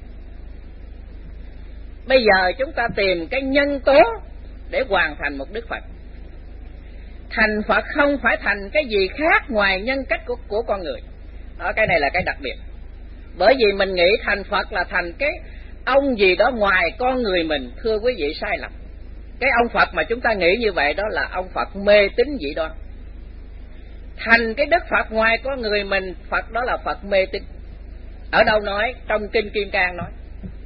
Bây giờ chúng ta tìm cái nhân tố để hoàn thành một Đức Phật. Thành Phật không phải thành cái gì khác ngoài nhân cách của con người. Đó, cái này là cái đặc biệt. Bởi vì mình nghĩ thành Phật là thành cái ông gì đó ngoài con người mình. Thưa quý vị, sai lầm. Cái ông Phật mà chúng ta nghĩ như vậy đó là ông Phật mê tín dị đoan. Thành cái Đức Phật ngoài con người mình, Phật đó là Phật mê tín. Ở đâu nói? Trong Kinh Kim Cang nói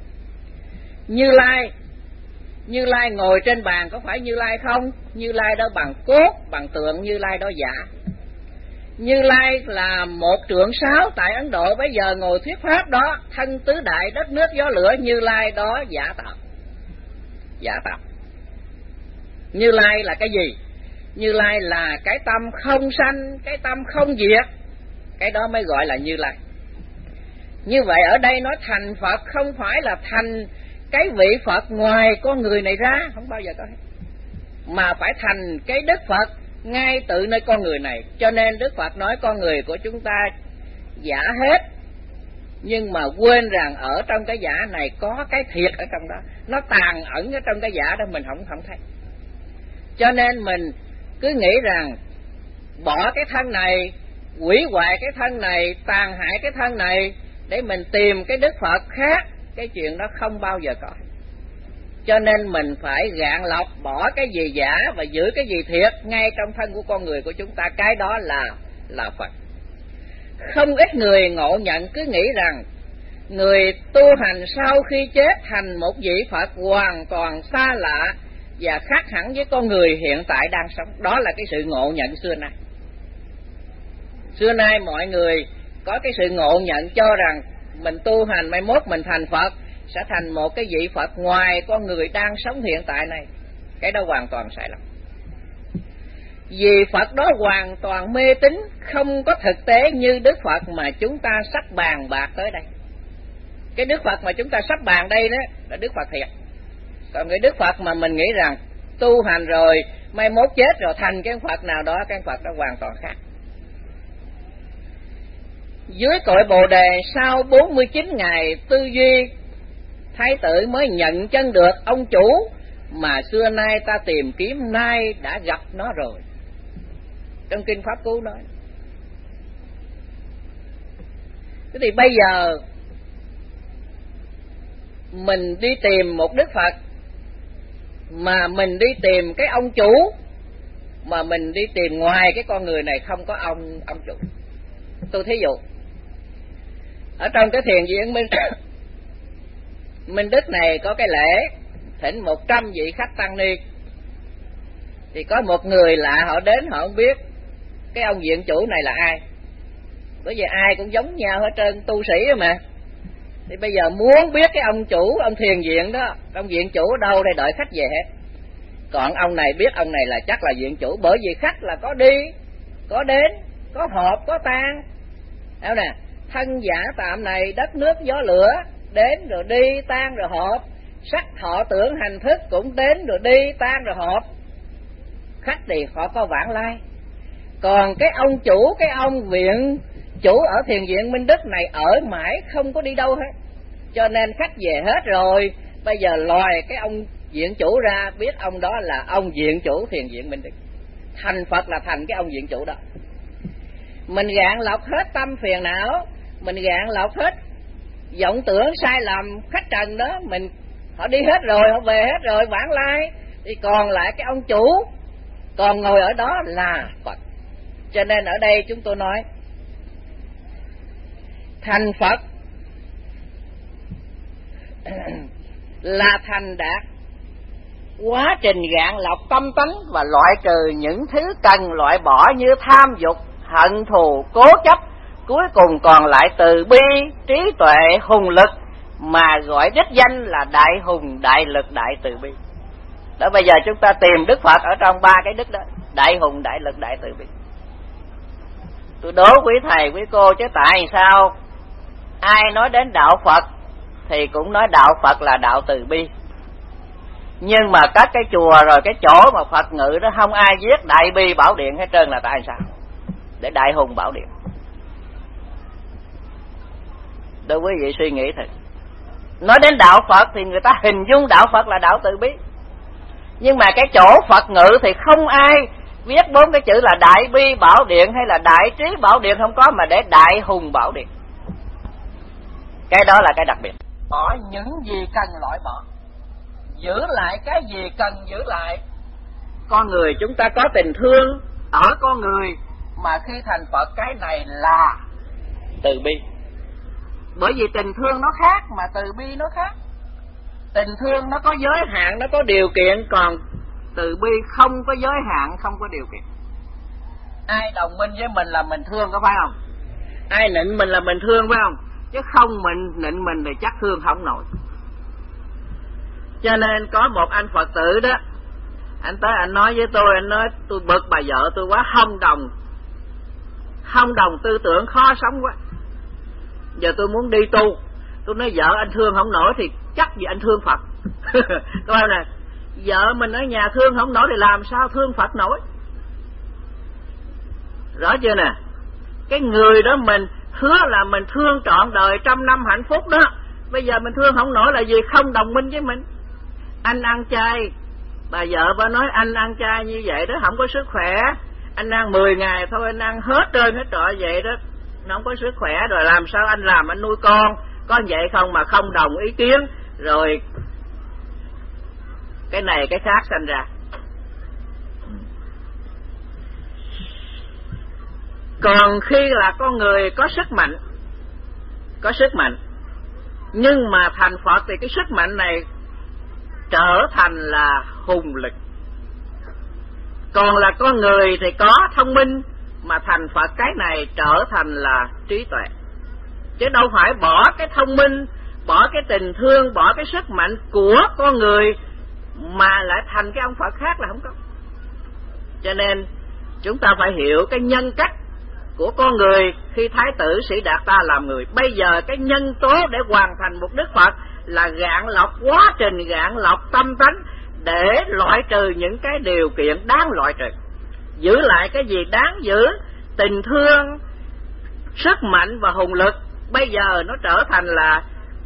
Như Lai ngồi trên bàn, có phải Như Lai không? Như Lai đó bằng cốt, bằng tượng, Như Lai đó giả. Như Lai là một trượng sáu tại Ấn Độ, bây giờ ngồi thuyết pháp đó, thân tứ đại đất nước gió lửa, Như Lai đó giả tạo. Giả tạo. Như Lai là cái gì? Như Lai là cái tâm không sanh, cái tâm không diệt, cái đó mới gọi là Như Lai. Như vậy ở đây nói thành Phật không phải là thành cái vị Phật ngoài con người này ra, không bao giờ có hết, mà phải thành cái Đức Phật ngay tự nơi con người này. Cho nên Đức Phật nói con người của chúng ta giả hết, nhưng mà quên rằng ở trong cái giả này có cái thiệt ở trong đó, nó tàn ẩn ở trong cái giả đó, mình không thấy. Cho nên mình cứ nghĩ rằng bỏ cái thân này, hủy hoại cái thân này, tàn hại cái thân này để mình tìm cái Đức Phật khác, cái chuyện đó không bao giờ có. Cho nên mình phải gạn lọc, bỏ cái gì giả và giữ cái gì thiệt ngay trong thân của con người của chúng ta, cái đó là Phật. Không ít người ngộ nhận cứ nghĩ rằng người tu hành sau khi chết thành một vị Phật hoàn toàn xa lạ và khác hẳn với con người hiện tại đang sống. Đó là cái sự ngộ nhận xưa nay. Xưa nay mọi người có cái sự ngộ nhận cho rằng mình tu hành mai mốt mình thành Phật, sẽ thành một cái vị Phật ngoài con người đang sống hiện tại này. Cái đó hoàn toàn sai lầm. Vì Phật đó hoàn toàn mê tín, không có thực tế như Đức Phật mà chúng ta sắp bàn bạc tới đây. Cái Đức Phật mà chúng ta sắp bàn đây đó là Đức Phật thiệt. Còn cái Đức Phật mà mình nghĩ rằng tu hành rồi mai mốt chết rồi thành cái Phật nào đó, cái Phật đó hoàn toàn khác. Dưới cội Bồ Đề, sau 49 ngày tư duy, Thái tử mới nhận chân được ông chủ mà xưa nay ta tìm kiếm, nay đã gặp nó rồi. Trong kinh Pháp Cú nói. Thế thì bây giờ mình đi tìm một Đức Phật, mà mình đi tìm cái ông chủ, mà mình đi tìm ngoài cái con người này không có ông chủ. Tôi thí dụ ở trong cái thiền viện Minh Đức này có cái lễ thỉnh 100 vị khách tăng ni, thì có một người lạ họ đến, họ không biết cái ông viện chủ này là ai, bởi vì ai cũng giống nhau hết trơn, tu sĩ mà. Thì bây giờ muốn biết cái ông chủ, ông thiền viện đó, ông viện chủ ở đâu đây, đợi khách về hết. Còn ông này biết ông này là chắc là viện chủ, bởi vì khách là có đi, có đến, có họp, có tan. Đâu nè, thân giả tạm này đất nước gió lửa, đến rồi đi, tan rồi họp. Sắc thọ tưởng hành thức cũng đến rồi đi, tan rồi họp. Khách thì họ có vãng lai. Còn cái ông chủ, cái ông viện chủ ở thiền viện Minh Đức này ở mãi không có đi đâu hết, cho nên khách về hết rồi. Bây giờ lòi cái ông viện chủ ra, biết ông đó là ông viện chủ thiền viện Minh Đức. Thành Phật là thành cái ông viện chủ đó. Mình gạn lọc hết tâm phiền não, mình gạn lọc hết vọng tưởng sai lầm khách trần đó, họ đi hết rồi, họ về hết rồi, vãng lai, thì còn lại cái ông chủ còn ngồi ở đó là Phật. Cho nên ở đây chúng tôi nói thành Phật là thành đạt quá trình gạn lọc tâm tánh và loại trừ những thứ cần loại bỏ như tham dục, hận thù, cố chấp, cuối cùng còn lại từ bi, trí tuệ, hùng lực, mà gọi đích danh là đại hùng, đại lực, đại từ bi. Đó, bây giờ chúng ta tìm Đức Phật ở trong ba cái đức đó: đại hùng, đại lực, đại từ bi. Tôi đố quý thầy quý cô chứ tại sao ai nói đến đạo Phật thì cũng nói đạo Phật là đạo từ bi, nhưng mà các cái chùa rồi cái chỗ mà Phật ngự đó không ai viết đại bi bảo điện hết trơn, là tại sao? Để đại hùng bảo điện. Đối quý vị suy nghĩ thật. Nói đến đạo Phật thì người ta hình dung đạo Phật là đạo từ bi, nhưng mà cái chỗ Phật ngự thì không ai viết 4 cái chữ là đại bi bảo điện hay là đại trí bảo điện, không có, mà để đại hùng bảo điện. Cái đó là cái đặc biệt. Bỏ những gì cần loại bỏ, giữ lại cái gì cần giữ lại. Con người chúng ta có tình thương ở con người, mà khi thành Phật cái này là từ bi. Bởi vì tình thương nó khác mà từ bi nó khác. Tình thương nó có giới hạn, nó có điều kiện, còn từ bi không có giới hạn, không có điều kiện. Ai đồng minh với mình là mình thương, có phải không? Ai nịnh mình là mình thương, phải không? Chứ không mình nịnh mình thì chắc thương không nổi. Cho nên có một anh Phật tử đó, anh tới anh nói với tôi, anh nói tôi bực bà vợ tôi quá, không đồng tư tưởng, khó sống quá. Giờ tôi muốn đi tu. Tôi nói vợ anh thương không nổi thì chắc gì anh thương Phật. Các bạn nè, vợ mình ở nhà thương không nổi thì làm sao thương Phật nổi? Rõ chưa nè? Cái người đó mình hứa là mình thương trọn đời, 100 năm hạnh phúc đó, bây giờ mình thương không nổi là gì? Không đồng minh với mình. Anh ăn chay, bà vợ bà nói anh ăn chay như vậy đó không có sức khỏe, anh ăn 10 ngày thôi anh ăn hết trơn hết trọi vậy đó, nó không có sức khỏe, rồi làm sao anh làm anh nuôi con, có vậy không mà không đồng ý kiến, rồi cái này cái khác sanh ra. Còn khi là con người có sức mạnh, nhưng mà thành Phật thì cái sức mạnh này trở thành là hùng lực. Còn là con người thì có thông minh, mà thành Phật cái này trở thành là trí tuệ. Chứ đâu phải bỏ cái thông minh, bỏ cái tình thương, bỏ cái sức mạnh của con người mà lại thành cái ông Phật khác là không có. Cho nên chúng ta phải hiểu cái nhân cách của con người khi Thái tử Sĩ Đạt Ta làm người. Bây giờ cái nhân tố để hoàn thành một Đức Phật là gạn lọc, quá trình gạn lọc tâm tánh để loại trừ những cái điều kiện đáng loại trừ, giữ lại cái gì đáng giữ. Tình thương, sức mạnh và hùng lực bây giờ nó trở thành là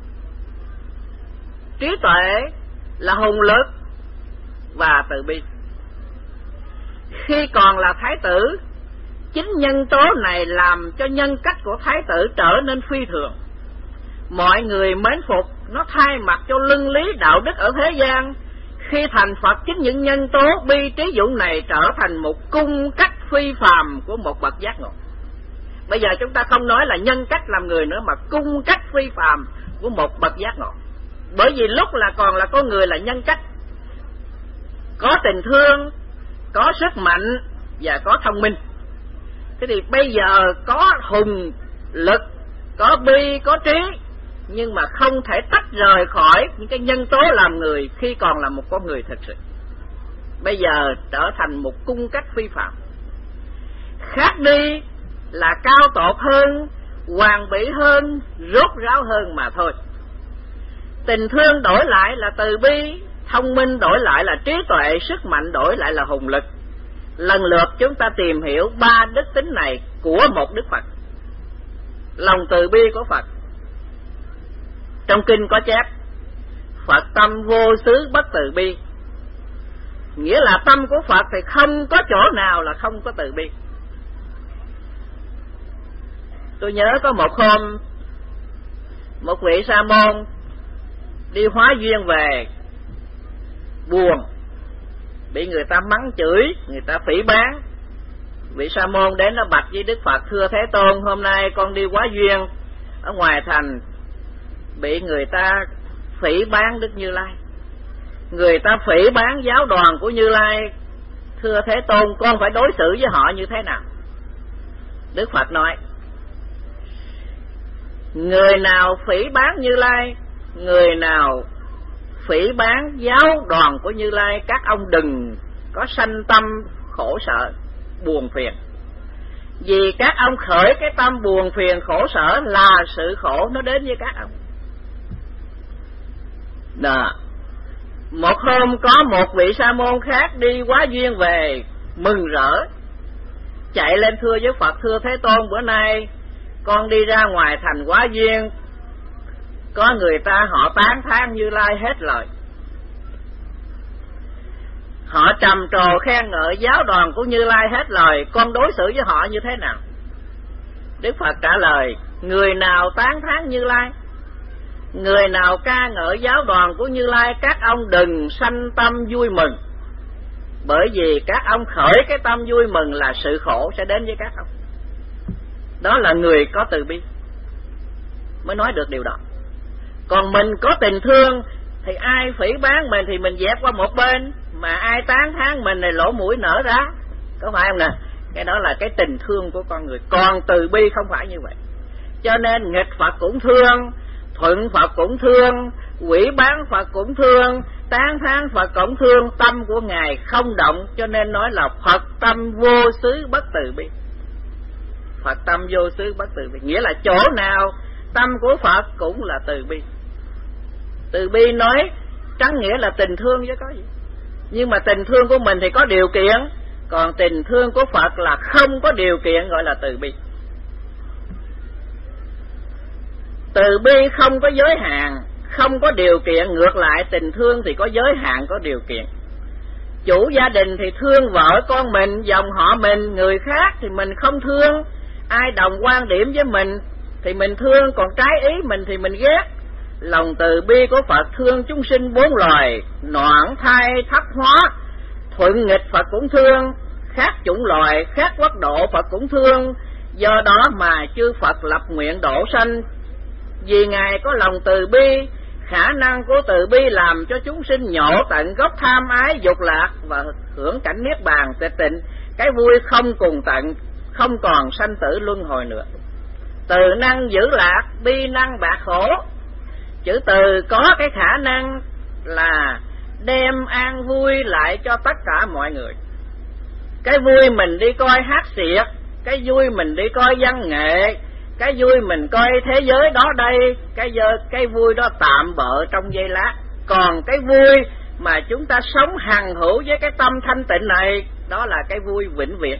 trí tuệ, là hùng lực và từ bi. Khi còn là thái tử, chính nhân tố này làm cho nhân cách của thái tử trở nên phi thường. Mọi người mến phục, nó thay mặt cho luân lý đạo đức ở thế gian. Khi thành Phật, chính những nhân tố bi trí dũng này trở thành một cung cách phi phàm của một bậc giác ngộ. Bây giờ chúng ta không nói là nhân cách làm người nữa, mà cung cách phi phàm của một bậc giác ngộ. Bởi vì lúc là còn là con người là nhân cách, có tình thương, có sức mạnh và có thông minh. Thế thì bây giờ có hùng lực, có bi, có trí, nhưng mà không thể tách rời khỏi những cái nhân tố làm người khi còn là một con người thật sự. Bây giờ trở thành một cung cách phi phạm, khác đi là cao tột hơn, hoàn mỹ hơn, rốt ráo hơn mà thôi. Tình thương đổi lại là từ bi, thông minh đổi lại là trí tuệ, sức mạnh đổi lại là hùng lực. Lần lượt chúng ta tìm hiểu ba đức tính này của một Đức Phật. Lòng từ bi của Phật, trong kinh có chép Phật tâm vô xứ bất từ bi, nghĩa là tâm của Phật thì không có chỗ nào là không có từ bi. Tôi nhớ có một hôm, một vị sa môn đi hóa duyên về, buồn, bị người ta mắng chửi, người ta phỉ báng. Vị sa môn đến nó bạch với Đức Phật: thưa Thế Tôn, hôm nay con đi hóa duyên ở ngoài thành, bị người ta phỉ báng Đức Như Lai, người ta phỉ báng giáo đoàn của Như Lai. Thưa Thế Tôn, con phải đối xử với họ như thế nào? Đức Phật nói: người nào phỉ báng Như Lai, người nào phỉ báng giáo đoàn của Như Lai, các ông đừng có sanh tâm khổ sở buồn phiền, vì các ông khởi cái tâm buồn phiền khổ sở là sự khổ nó đến với các ông. Đó. Một hôm có một vị sa môn khác đi hóa duyên về, mừng rỡ, chạy lên thưa với Phật: thưa Thế Tôn, bữa nay con đi ra ngoài thành hóa duyên, có người ta họ tán thán Như Lai hết lời, họ trầm trồ khen ngợi giáo đoàn của Như Lai hết lời, con đối xử với họ như thế nào? Đức Phật trả lời: người nào tán thán Như Lai, người nào ca ngợi giáo đoàn của Như Lai, các ông đừng sanh tâm vui mừng, bởi vì các ông khởi cái tâm vui mừng là sự khổ sẽ đến với các ông. Đó là người có từ bi mới nói được điều đó. Còn mình có tình thương thì ai phỉ báng mình thì mình dẹp qua một bên, mà ai tán thán mình thì lỗ mũi nở ra, có phải không nè? Cái đó là cái tình thương của con người. Còn từ bi không phải như vậy. Cho nên nghịch Phật cũng thương, thuận Phật cũng thương, quỷ bán Phật cũng thương, tán thán Phật cũng thương. Tâm của Ngài không động, cho nên nói là Phật tâm vô xứ bất từ bi. Phật tâm vô xứ bất từ bi, nghĩa là chỗ nào tâm của Phật cũng là từ bi. Từ bi nói trắng nghĩa là tình thương chứ có gì. Nhưng mà tình thương của mình thì có điều kiện, còn tình thương của Phật là không có điều kiện, gọi là từ bi. Từ bi không có giới hạn, không có điều kiện. Ngược lại tình thương thì có giới hạn, có điều kiện. Chủ gia đình thì thương vợ con mình, dòng họ mình. Người khác thì mình không thương. Ai đồng quan điểm với mình thì mình thương, còn trái ý mình thì mình ghét. Lòng từ bi của Phật thương chúng sinh bốn loài, noãn thai thấp hóa, thuận nghịch Phật cũng thương, khác chủng loài, khác quốc độ Phật cũng thương. Do đó mà chư Phật lập nguyện độ sanh, vì Ngài có lòng từ bi, khả năng của từ bi làm cho chúng sinh nhổ tận gốc tham ái dục lạc và hưởng cảnh niết bàn tịch tịnh, cái vui không cùng tận, không còn sanh tử luân hồi nữa. Từ năng giữ lạc, bi năng bạc khổ. Chữ từ có cái khả năng là đem an vui lại cho tất cả mọi người. Cái vui mình đi coi hát xiệc, cái vui mình đi coi văn nghệ, cái vui mình coi thế giới đó đây, cái vui đó tạm bợ trong giây lát. Còn cái vui mà chúng ta sống hằng hữu với cái tâm thanh tịnh này, đó là cái vui vĩnh viễn.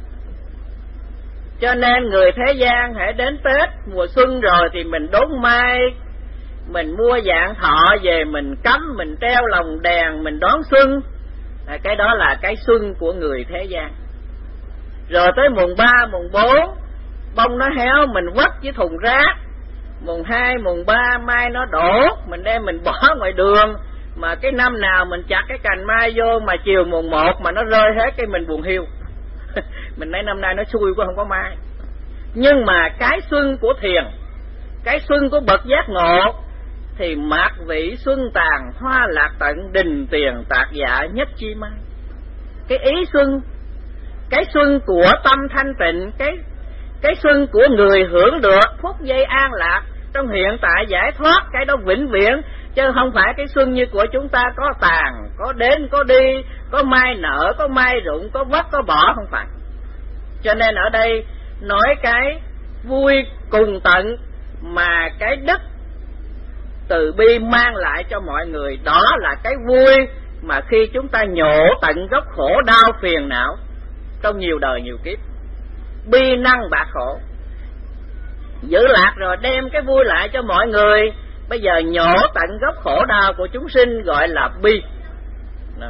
Cho nên người thế gian hãy đến Tết mùa xuân rồi thì mình đốn mai, mình mua vạn thọ về mình cắm, mình treo lồng đèn, mình đón xuân. Cái đó là cái xuân của người thế gian. Rồi tới mùng 3, mùng 4, bông nó héo mình vất với thùng rác. Mùng 2, mùng 3 mai nó đổ, mình đem mình bỏ ngoài đường. Mà cái năm nào mình chặt cái cành mai vô mà chiều mùng 1 mà nó rơi hết, cái mình buồn hiu. Mình nói năm nay nó xui quá không có mai. Nhưng mà cái xuân của thiền, cái xuân của bậc giác ngộ thì mạc vị xuân tàn, hoa lạc tận, đình tiền tạc dạ nhất chi mai. Cái ý xuân, cái xuân của tâm thanh tịnh, cái xuân của người hưởng được phút giây an lạc trong hiện tại giải thoát, cái đó vĩnh viễn. Chứ không phải cái xuân như của chúng ta có tàn, có đến, có đi, có mai nở, có mai rụng, có vất, có bỏ, không phải. Cho nên ở đây nói cái vui cùng tận mà cái đức từ bi mang lại cho mọi người, đó là cái vui mà khi chúng ta nhổ tận gốc khổ đau phiền não trong nhiều đời nhiều kiếp, bi năng bạc khổ, giữ lạc rồi đem cái vui lại cho mọi người. Bây giờ nhổ tận gốc khổ đau của chúng sinh gọi là bi. Đó.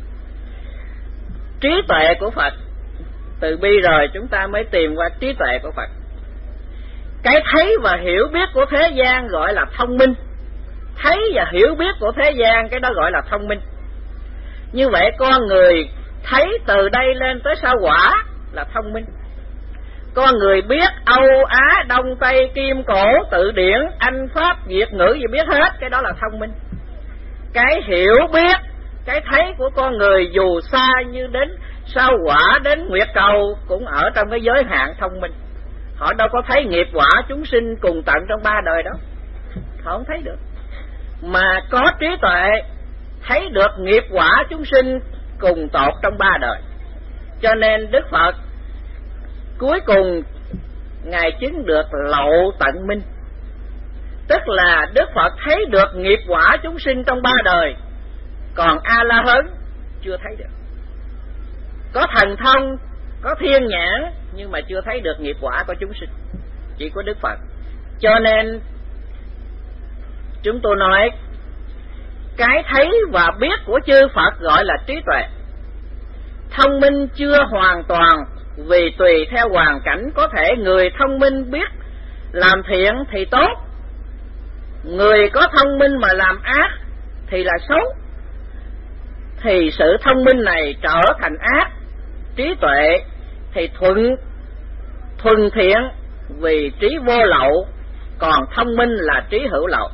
Trí tuệ của Phật, từ bi rồi chúng ta mới tìm qua trí tuệ của Phật. Cái thấy và hiểu biết của thế gian gọi là thông minh. Thấy và hiểu biết của thế gian, cái đó gọi là thông minh. Như vậy con người thấy từ đây lên tới sao Quả là thông minh. Con người biết Âu Á Đông Tây Kim Cổ Tự Điển Anh Pháp Việt ngữ gì biết hết, cái đó là thông minh. Cái hiểu biết, cái thấy của con người dù xa như đến sao Quả, đến Nguyệt Cầu cũng ở trong cái giới hạn thông minh. Họ đâu có thấy nghiệp quả chúng sinh cùng tận trong 3 đời đó, họ không thấy được. Mà có trí tuệ thấy được nghiệp quả chúng sinh cùng tột trong 3 đời. Cho nên Đức Phật cuối cùng Ngài chứng được lậu tận minh, tức là Đức Phật thấy được nghiệp quả chúng sinh trong 3 đời, còn A-la-hấn chưa thấy được. Có thần thông, có thiên nhãn, nhưng mà chưa thấy được nghiệp quả của chúng sinh, chỉ có Đức Phật. Cho nên chúng tôi nói cái thấy và biết của chư Phật gọi là trí tuệ. Thông minh chưa hoàn toàn, vì tùy theo hoàn cảnh, có thể người thông minh biết làm thiện thì tốt, người có thông minh mà làm ác thì là xấu, thì sự thông minh này trở thành ác. Trí tuệ thì thuần thiện vì trí vô lậu, còn thông minh là trí hữu lậu.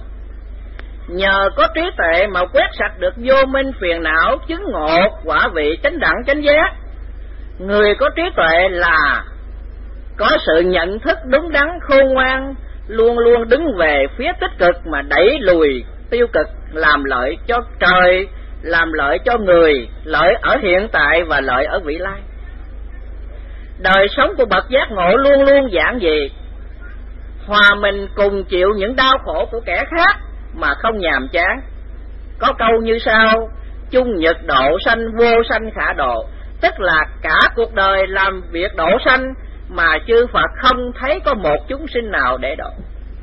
Nhờ có trí tuệ mà quét sạch được vô minh phiền não, chứng ngộ quả vị chánh đẳng chánh giác. Người có trí tuệ là có sự nhận thức đúng đắn khôn ngoan, luôn luôn đứng về phía tích cực mà đẩy lùi tiêu cực, làm lợi cho trời, làm lợi cho người, lợi ở hiện tại và lợi ở vị lai. Đời sống của bậc giác ngộ luôn luôn giản dị, hòa mình cùng chịu những đau khổ của kẻ khác mà không nhàm chán. Có câu như sau: chung nhật độ sanh, vô sanh khả độ. Tức là cả cuộc đời làm việc độ sanh mà chư Phật không thấy có một chúng sinh nào để độ.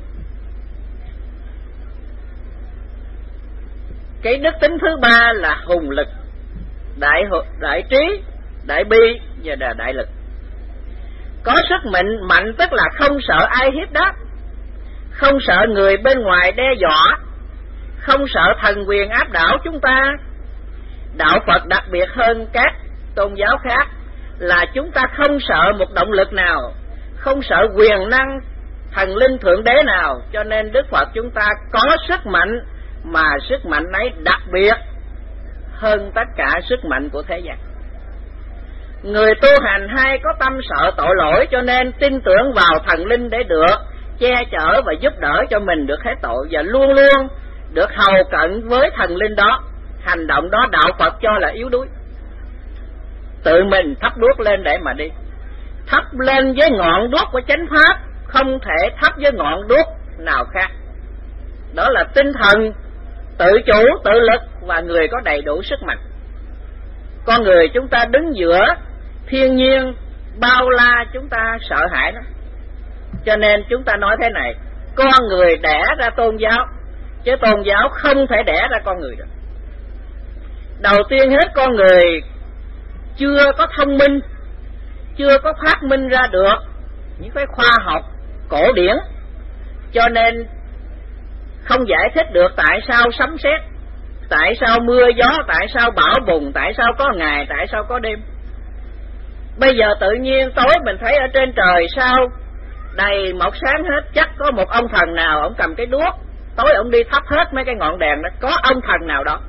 Cái đức tính thứ 3 là hùng lực, đại trí, đại bi và đại lực. Có sức mạnh tức là không sợ ai hiếp đáp, không sợ người bên ngoài đe dọa, không sợ thần quyền áp đảo chúng ta. Đạo Phật đặc biệt hơn các tôn giáo khác là chúng ta không sợ một động lực nào, không sợ quyền năng thần linh thượng đế nào. Cho nên Đức Phật chúng ta có sức mạnh, mà sức mạnh ấy đặc biệt hơn tất cả sức mạnh của thế gian. Người tu hành hay có tâm sợ tội lỗi, cho nên tin tưởng vào thần linh để được che chở và giúp đỡ cho mình được hết tội, và luôn luôn được hầu cận với thần linh đó. Hành động đó đạo Phật cho là yếu đuối. tự mình thắp đuốc lên để mà đi. Thắp lên với ngọn đuốc của chánh pháp, không thể thắp với ngọn đuốc nào khác. Đó là tinh thần tự chủ, tự lực và người có đầy đủ sức mạnh. Con người chúng ta đứng giữa thiên nhiên bao la, chúng ta sợ hãi nó. Cho nên chúng ta nói thế này, con người đẻ ra tôn giáo, chứ tôn giáo không thể đẻ ra con người được. Đầu tiên hết, con người chưa có thông minh, chưa có phát minh ra được những cái khoa học cổ điển, cho nên không giải thích được tại sao sấm sét, tại sao mưa gió, tại sao bão bùng, tại sao có ngày, tại sao có đêm. Bây giờ tự nhiên tối mình thấy ở trên trời sao đầy một sáng hết, chắc có một ông thần nào ông cầm cái đuốc, tối ông đi thắp hết mấy cái ngọn đèn đó, có ông thần nào đó.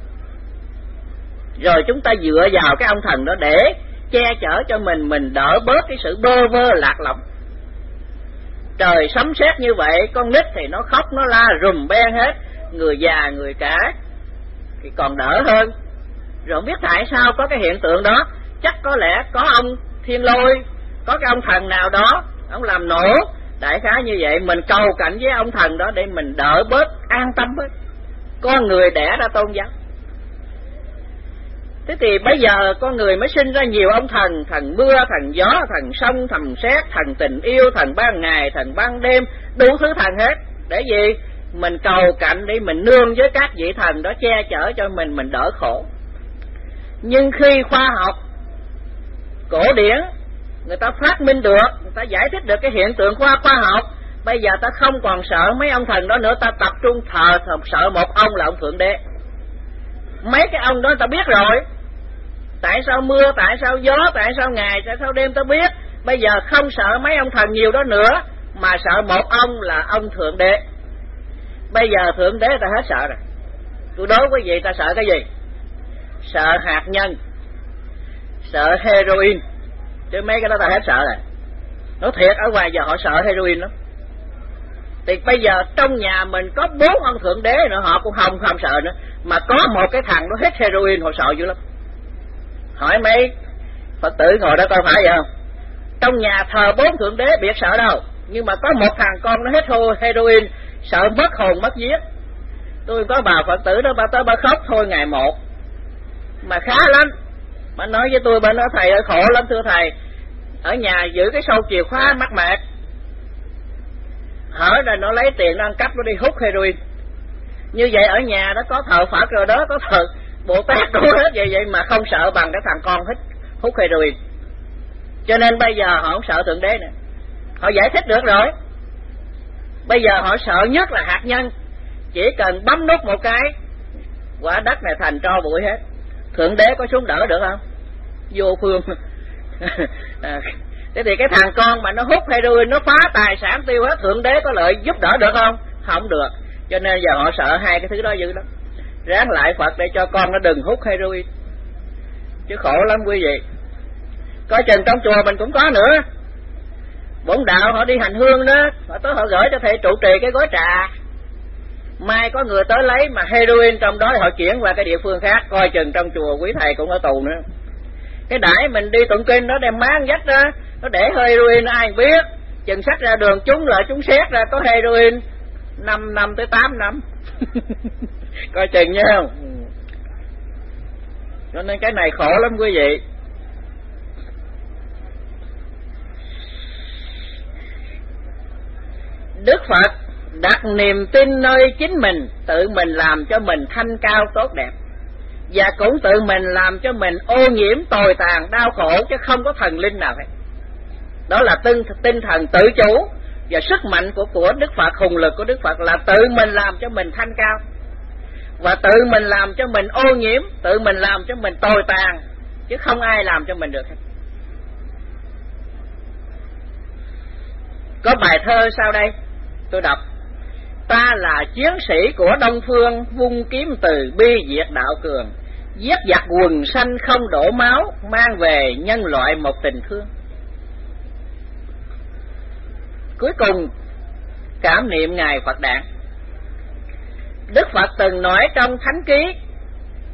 Rồi chúng ta dựa vào cái ông thần đó để che chở cho mình đỡ bớt cái sự bơ vơ lạc lõng. Trời sấm sét như vậy, con nít thì nó khóc nó la rùm beng hết, người già người cả thì còn đỡ hơn. Rồi không biết tại sao có cái hiện tượng đó, chắc có lẽ có ông thiên lôi, có cái ông thần nào đó ông làm nổ, đại khái như vậy. Mình cầu cạnh với ông thần đó để mình đỡ bớt, an tâm bớt. Con người đẻ ra tôn giáo. Thế thì bây giờ con người mới sinh ra nhiều ông thần, thần mưa, thần gió, thần sông, thần sét, thần tình yêu, thần ban ngày, thần ban đêm, đủ thứ thần hết. Để gì? Mình cầu cạnh để mình nương với các vị thần đó che chở cho mình đỡ khổ. Nhưng khi khoa học cổ điển người ta phát minh được, người ta giải thích được cái hiện tượng khoa học, bây giờ ta không còn sợ mấy ông thần đó nữa, ta tập trung sợ một ông là ông Thượng Đế. Mấy cái ông đó ta biết rồi, tại sao mưa, tại sao gió, tại sao ngày, tại sao đêm ta biết. Bây giờ không sợ mấy ông thần nhiều đó nữa, mà sợ một ông là ông Thượng Đế. Bây giờ Thượng Đế ta hết sợ rồi. Tôi đố quý vị ta sợ cái gì? Sợ hạt nhân, sợ heroin, chứ mấy cái đó ta hết sợ rồi. Nói thiệt, ở ngoài giờ họ sợ heroin lắm. Thì bây giờ trong nhà mình có 4 ông Thượng Đế nữa, họ cũng không sợ nữa. Mà có một cái thằng nó hết heroin, họ sợ dữ lắm. Hỏi mấy Phật tử ngồi đó coi phải vậy không? Trong nhà thờ 4 Thượng Đế biết sợ đâu, nhưng mà có một thằng con nó hết heroin, sợ mất hồn mất vía. Tôi có bà Phật tử đó, bà tới bà khóc thôi ngày một, mà khá lắm. Bà nói với tôi, bà nói thầy ơi khổ lắm thưa thầy, ở nhà giữ cái sâu chìa khóa mắc mệt, hở ra nó lấy tiền nó ăn cắp, nó đi hút heroin. Như vậy ở nhà nó có thờ Phật rồi đó, có thờ Bồ Tát đủ hết vậy mà không sợ bằng cái thằng con hút heroin. Cho nên bây giờ họ không sợ Thượng Đế nữa, họ giải thích được rồi. Bây giờ họ sợ nhất là hạt nhân, chỉ cần bấm nút một cái quả đất này thành tro bụi hết. Thượng Đế có xuống đỡ được không? Vô phương. Thế thì cái thằng con mà nó hút heroin, nó phá tài sản tiêu hết, Thượng Đế có lợi giúp đỡ được không? Không được. Cho nên giờ họ sợ hai cái thứ đó dữ lắm. Ráng lại Phật để cho con nó đừng hút heroin, chứ khổ lắm quý vị. Coi chừng trong chùa mình cũng có nữa, bổn đạo họ đi hành hương đó, họ tới họ gửi cho thầy trụ trì cái gói trà, mai có người tới lấy mà heroin trong đó họ chuyển qua cái địa phương khác, coi chừng trong chùa quý thầy cũng ở tù nữa. Cái đãi mình đi tụng kinh nó đem máng dắt đó, nó để heroin ai biết, chừng xách ra đường chúng lại chúng xét ra có heroin 5 năm tới 8 năm. Coi chừng nha. Cho nên cái này khổ lắm quý vị. Đức Phật đặt niềm tin nơi chính mình, tự mình làm cho mình thanh cao tốt đẹp, và cũng tự mình làm cho mình ô nhiễm tồi tàn đau khổ, chứ không có thần linh nào hết. Đó là tinh thần tự chủ và sức mạnh của Đức Phật, hùng lực của Đức Phật là tự mình làm cho mình thanh cao, và tự mình làm cho mình ô nhiễm, tự mình làm cho mình tồi tàn, chứ không ai làm cho mình được hết. Có bài thơ sau đây tôi đọc: ta là chiến sĩ của Đông Phương, vung kiếm từ bi diệt đạo cường, giết giặc quần xanh không đổ máu, mang về nhân loại một tình thương. Cuối cùng cảm niệm Ngài Phật Đản. Đức Phật từng nói trong Thánh Ký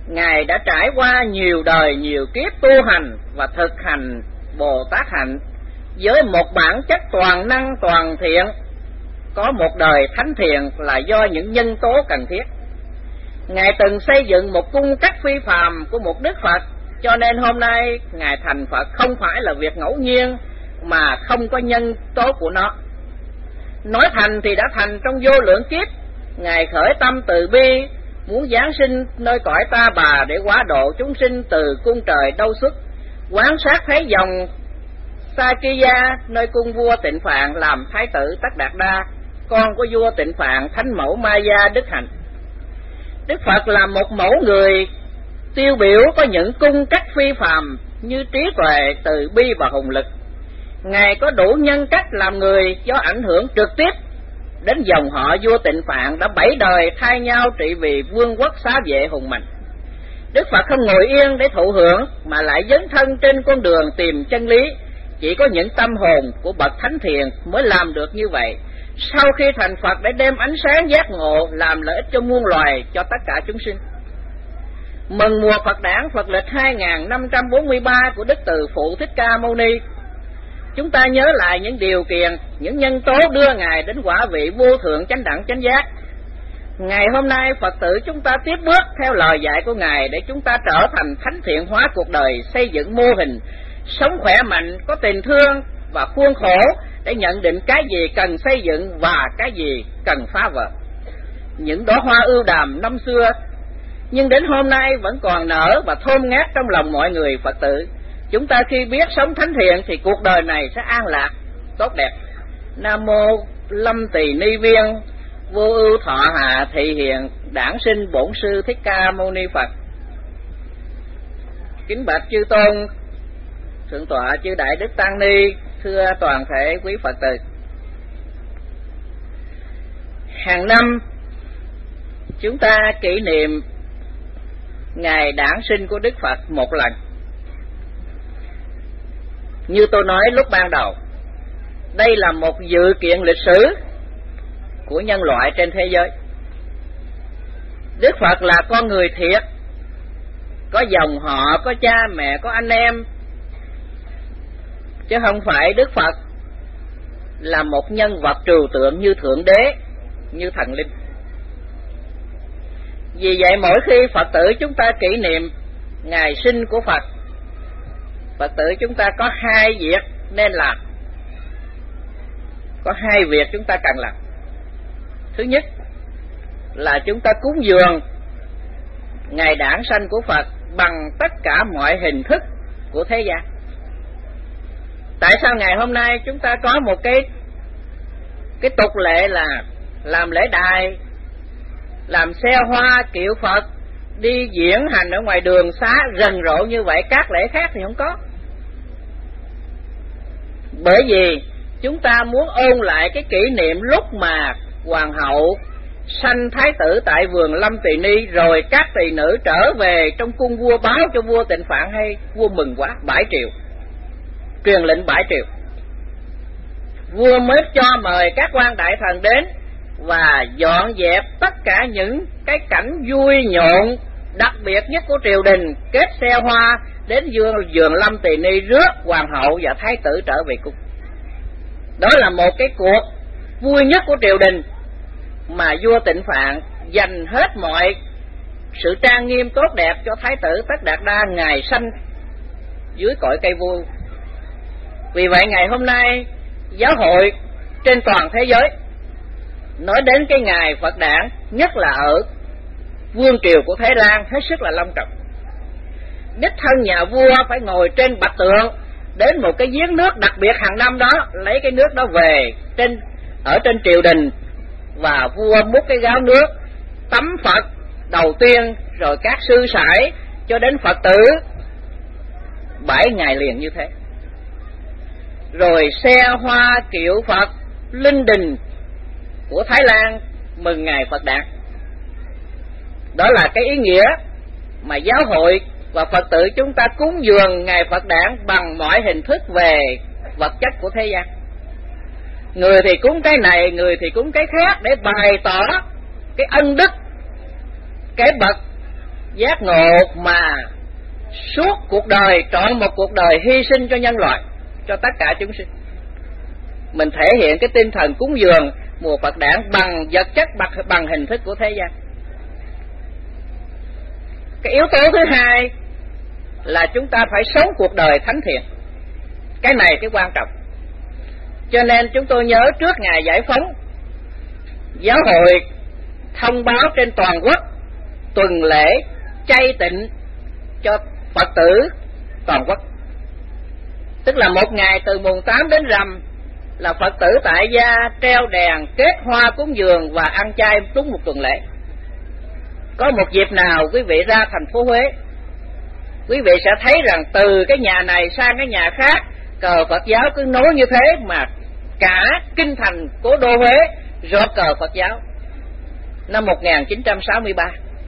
Ngài đã trải qua nhiều đời nhiều kiếp tu hành và thực hành Bồ Tát hạnh với một bản chất toàn năng toàn thiện. Có một đời thánh thiện là do những nhân tố cần thiết. Ngài từng xây dựng một cung cách phi phàm của một Đức Phật, cho nên hôm nay Ngài thành Phật không phải là việc ngẫu nhiên mà không có nhân tố của nó. Nói thành thì đã thành trong vô lượng kiếp. Ngài khởi tâm từ bi, muốn giáng sinh nơi cõi Ta Bà để hóa độ chúng sinh từ cung trời đâu xuất, quán sát thấy dòng Sakya nơi cung vua Tịnh Phạn làm thái tử Tất Đạt Đa, con của vua Tịnh Phạn, thánh mẫu Maya đức hạnh. Đức Phật là một mẫu người tiêu biểu có những cung cách phi phàm như trí tuệ, từ bi và hùng lực. Ngài có đủ nhân cách làm người do ảnh hưởng trực tiếp đến dòng họ vua Tịnh Phạn đã 7 đời thay nhau trị vì vương quốc xá vệ hùng mạnh. Đức Phật không ngồi yên để thụ hưởng mà lại dấn thân trên con đường tìm chân lý. Chỉ có những tâm hồn của bậc thánh thiện mới làm được như vậy. Sau khi thành Phật để đem ánh sáng giác ngộ làm lợi ích cho muôn loài, cho tất cả chúng sinh. Mừng mùa Phật đản Phật lịch 2543 của Đức Từ Phụ Thích Ca Mâu Ni. Chúng ta nhớ lại những điều kiện, những nhân tố đưa Ngài đến quả vị vô thượng chánh đẳng chánh giác. Ngày hôm nay Phật tử chúng ta tiếp bước theo lời dạy của Ngài để chúng ta trở thành thánh thiện hóa cuộc đời, xây dựng mô hình sống khỏe mạnh, có tình thương và khuôn khổ để nhận định cái gì cần xây dựng và cái gì cần phá vỡ. Những đóa hoa ưu đàm năm xưa nhưng đến hôm nay vẫn còn nở và thơm ngát trong lòng mọi người Phật tử. Chúng ta khi biết sống thánh thiện thì cuộc đời này sẽ an lạc, tốt đẹp. Nam mô Lâm Tỳ Ni Viên, vô ưu thọ hạ thị hiện, đản sinh bổn sư Thích Ca Mâu Ni Phật. Kính bạch chư tôn, thượng tọa chư đại đức tăng ni, thưa toàn thể quý Phật tử. Hàng năm chúng ta kỷ niệm ngày đản sinh của Đức Phật một lần. Như tôi nói lúc ban đầu, đây là một sự kiện lịch sử của nhân loại trên thế giới. Đức Phật là con người thiệt, có dòng họ, có cha mẹ, có anh em, chứ không phải Đức Phật là một nhân vật trừu tượng như Thượng Đế, như thần linh. Vì vậy mỗi khi Phật tử chúng ta kỷ niệm ngày sinh của Phật, Phật tử chúng ta có hai việc nên làm. Có hai việc chúng ta cần làm. Thứ nhất là chúng ta cúng dường ngày đản sanh của Phật bằng tất cả mọi hình thức của thế gian. Tại sao ngày hôm nay chúng ta có một cái tục lệ là làm lễ đài, làm xe hoa kiệu Phật, đi diễn hành ở ngoài đường xá rần rộ như vậy, các lễ khác thì không có? Bởi vì chúng ta muốn ôn lại cái kỷ niệm lúc mà hoàng hậu sanh thái tử tại vườn Lâm Tỳ Ni, rồi các tỳ nữ trở về trong cung vua báo cho vua Tịnh Phạn hay. Vua mừng quá, bãi triều, truyền lệnh bãi triều. Vua mới cho mời các quan đại thần đến và dọn dẹp tất cả những cái cảnh vui nhộn đặc biệt nhất của triều đình, kết xe hoa đến vườn Lâm Tỳ Ni rước hoàng hậu và thái tử trở về cung. Đó là một cái cuộc vui nhất của triều đình mà vua Tịnh Phạn dành hết mọi sự trang nghiêm tốt đẹp cho thái tử Tất Đạt Đa ngày sanh dưới cội cây vua. Vì vậy ngày hôm nay giáo hội trên toàn thế giới nói đến cái ngày Phật đản, nhất là ở vương triều của Thái Lan, hết sức là long trọng. Đích thân nhà vua phải ngồi trên bạch tượng đến một cái giếng nước đặc biệt hàng năm đó, lấy cái nước đó về ở trên triều đình, và vua múc cái gáo nước tắm Phật đầu tiên, rồi các sư sãi cho đến Phật tử 7 ngày liền như thế. Rồi xe hoa kiệu Phật linh đình của Thái Lan mừng ngày Phật đản. Đó là cái ý nghĩa mà giáo hội và Phật tử chúng ta cúng dường ngày Phật đản bằng mọi hình thức về vật chất của thế gian. Người thì cúng cái này, người thì cúng cái khác để bày tỏ cái ân đức, cái bậc giác ngộ mà suốt cuộc đời, trọn một cuộc đời hy sinh cho nhân loại, cho tất cả chúng sinh. Mình thể hiện cái tinh thần cúng dường mùa Phật đản bằng vật chất, bằng hình thức của thế gian. Cái yếu tố thứ hai là chúng ta phải sống cuộc đời thánh thiện. Cái này cái quan trọng. Cho nên chúng tôi nhớ trước ngày giải phóng, giáo hội thông báo trên toàn quốc tuần lễ chay tịnh cho Phật tử toàn quốc. Tức là một ngày từ mùng 8 đến rằm là Phật tử tại gia treo đèn, kết hoa cúng dường và ăn chay đúng một tuần lễ. Có một dịp nào quý vị ra thành phố Huế, quý vị sẽ thấy rằng từ cái nhà này sang cái nhà khác, cờ Phật giáo cứ nối như thế, mà cả kinh thành cố đô Huế rợp cờ Phật giáo. Năm 1963,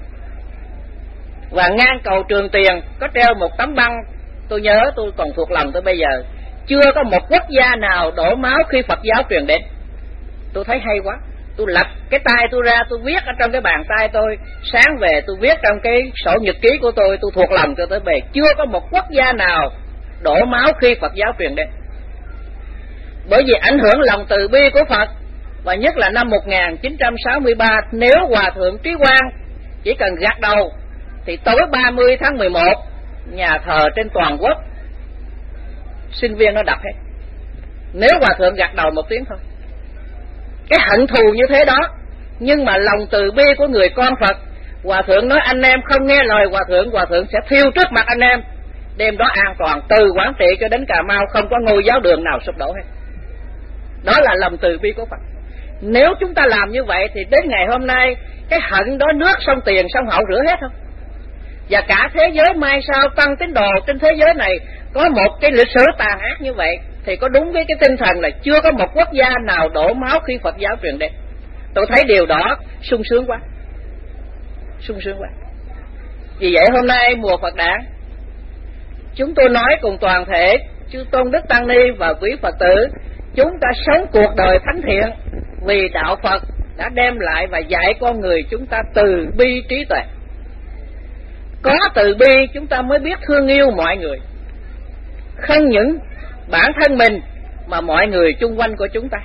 và ngang cầu Trường Tiền có treo một tấm băng, tôi nhớ, tôi còn thuộc lòng tới bây giờ, chưa có một quốc gia nào đổ máu khi Phật giáo truyền đến. Tôi thấy hay quá, tôi lật cái tay tôi ra, tôi viết ở trong cái bàn tay tôi, sáng về tôi viết trong cái sổ nhật ký của tôi thuộc lòng cho tới bề, chưa có một quốc gia nào đổ máu khi Phật giáo truyền đến. Bởi vì ảnh hưởng lòng từ bi của Phật. Và nhất là năm 1963, nếu Hòa Thượng Trí Quang chỉ cần gật đầu thì tối 30 tháng 11 nhà thờ trên toàn quốc sinh viên nó đập hết. Nếu Hòa Thượng gật đầu một tiếng thôi. Cái hận thù như thế đó, nhưng mà lòng từ bi của người con Phật, Hòa Thượng nói anh em không nghe lời Hòa Thượng sẽ thiêu trước mặt anh em. Đêm đó an toàn, từ Quảng Trị cho đến Cà Mau không có ngôi giáo đường nào sụp đổ hết. Đó là lòng từ bi của Phật. Nếu chúng ta làm như vậy thì đến ngày hôm nay cái hận đó nước sông Tiền sông Hậu rửa hết không? Và cả thế giới mai sau tăng tín đồ trên thế giới này có một cái lịch sử tàn ác như vậy thì có đúng với cái tinh thần là chưa có một quốc gia nào đổ máu khi Phật giáo truyền đến. Tôi thấy điều đó sung sướng quá, sung sướng quá. Vì vậy hôm nay mùa Phật đản, chúng tôi nói cùng toàn thể chư tôn đức tăng ni và quý Phật tử, chúng ta sống cuộc đời thánh thiện vì đạo Phật đã đem lại và dạy con người chúng ta từ bi trí tuệ. Có từ bi chúng ta mới biết thương yêu mọi người, không những bản thân mình mà mọi người chung quanh của chúng ta.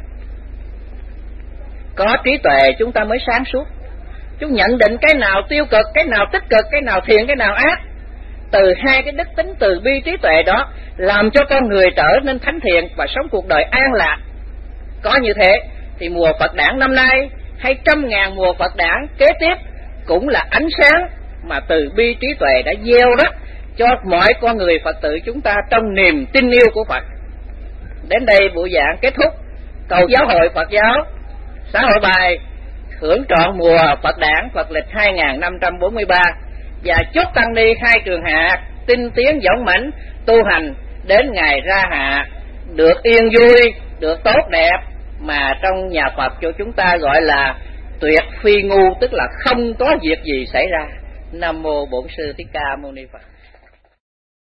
Có trí tuệ chúng ta mới sáng suốt, chúng nhận định cái nào tiêu cực, cái nào tích cực, cái nào thiện, cái nào ác. Từ hai cái đức tính từ bi trí tuệ đó làm cho con người trở nên thánh thiện và sống cuộc đời an lạc. Có như thế thì mùa Phật đản năm nay hay 100.000 mùa Phật đản kế tiếp cũng là ánh sáng mà từ bi trí tuệ đã gieo rắc cho mọi con người Phật tử chúng ta trong niềm tin yêu của Phật. Đến đây buổi giảng kết thúc. Cầu Giáo hội Phật giáo xã hội bài hưởng trọn mùa Phật đản Phật lịch 2543 và chúc tăng ni hai trường hạ tinh tiến dũng mãnh tu hành đến ngày ra hạ được yên vui, được tốt đẹp, mà trong nhà Phật cho chúng ta gọi là tuyệt phi ngu, tức là không có việc gì xảy ra. Nam mô Bổn Sư Thích Ca Mâu Ni Phật.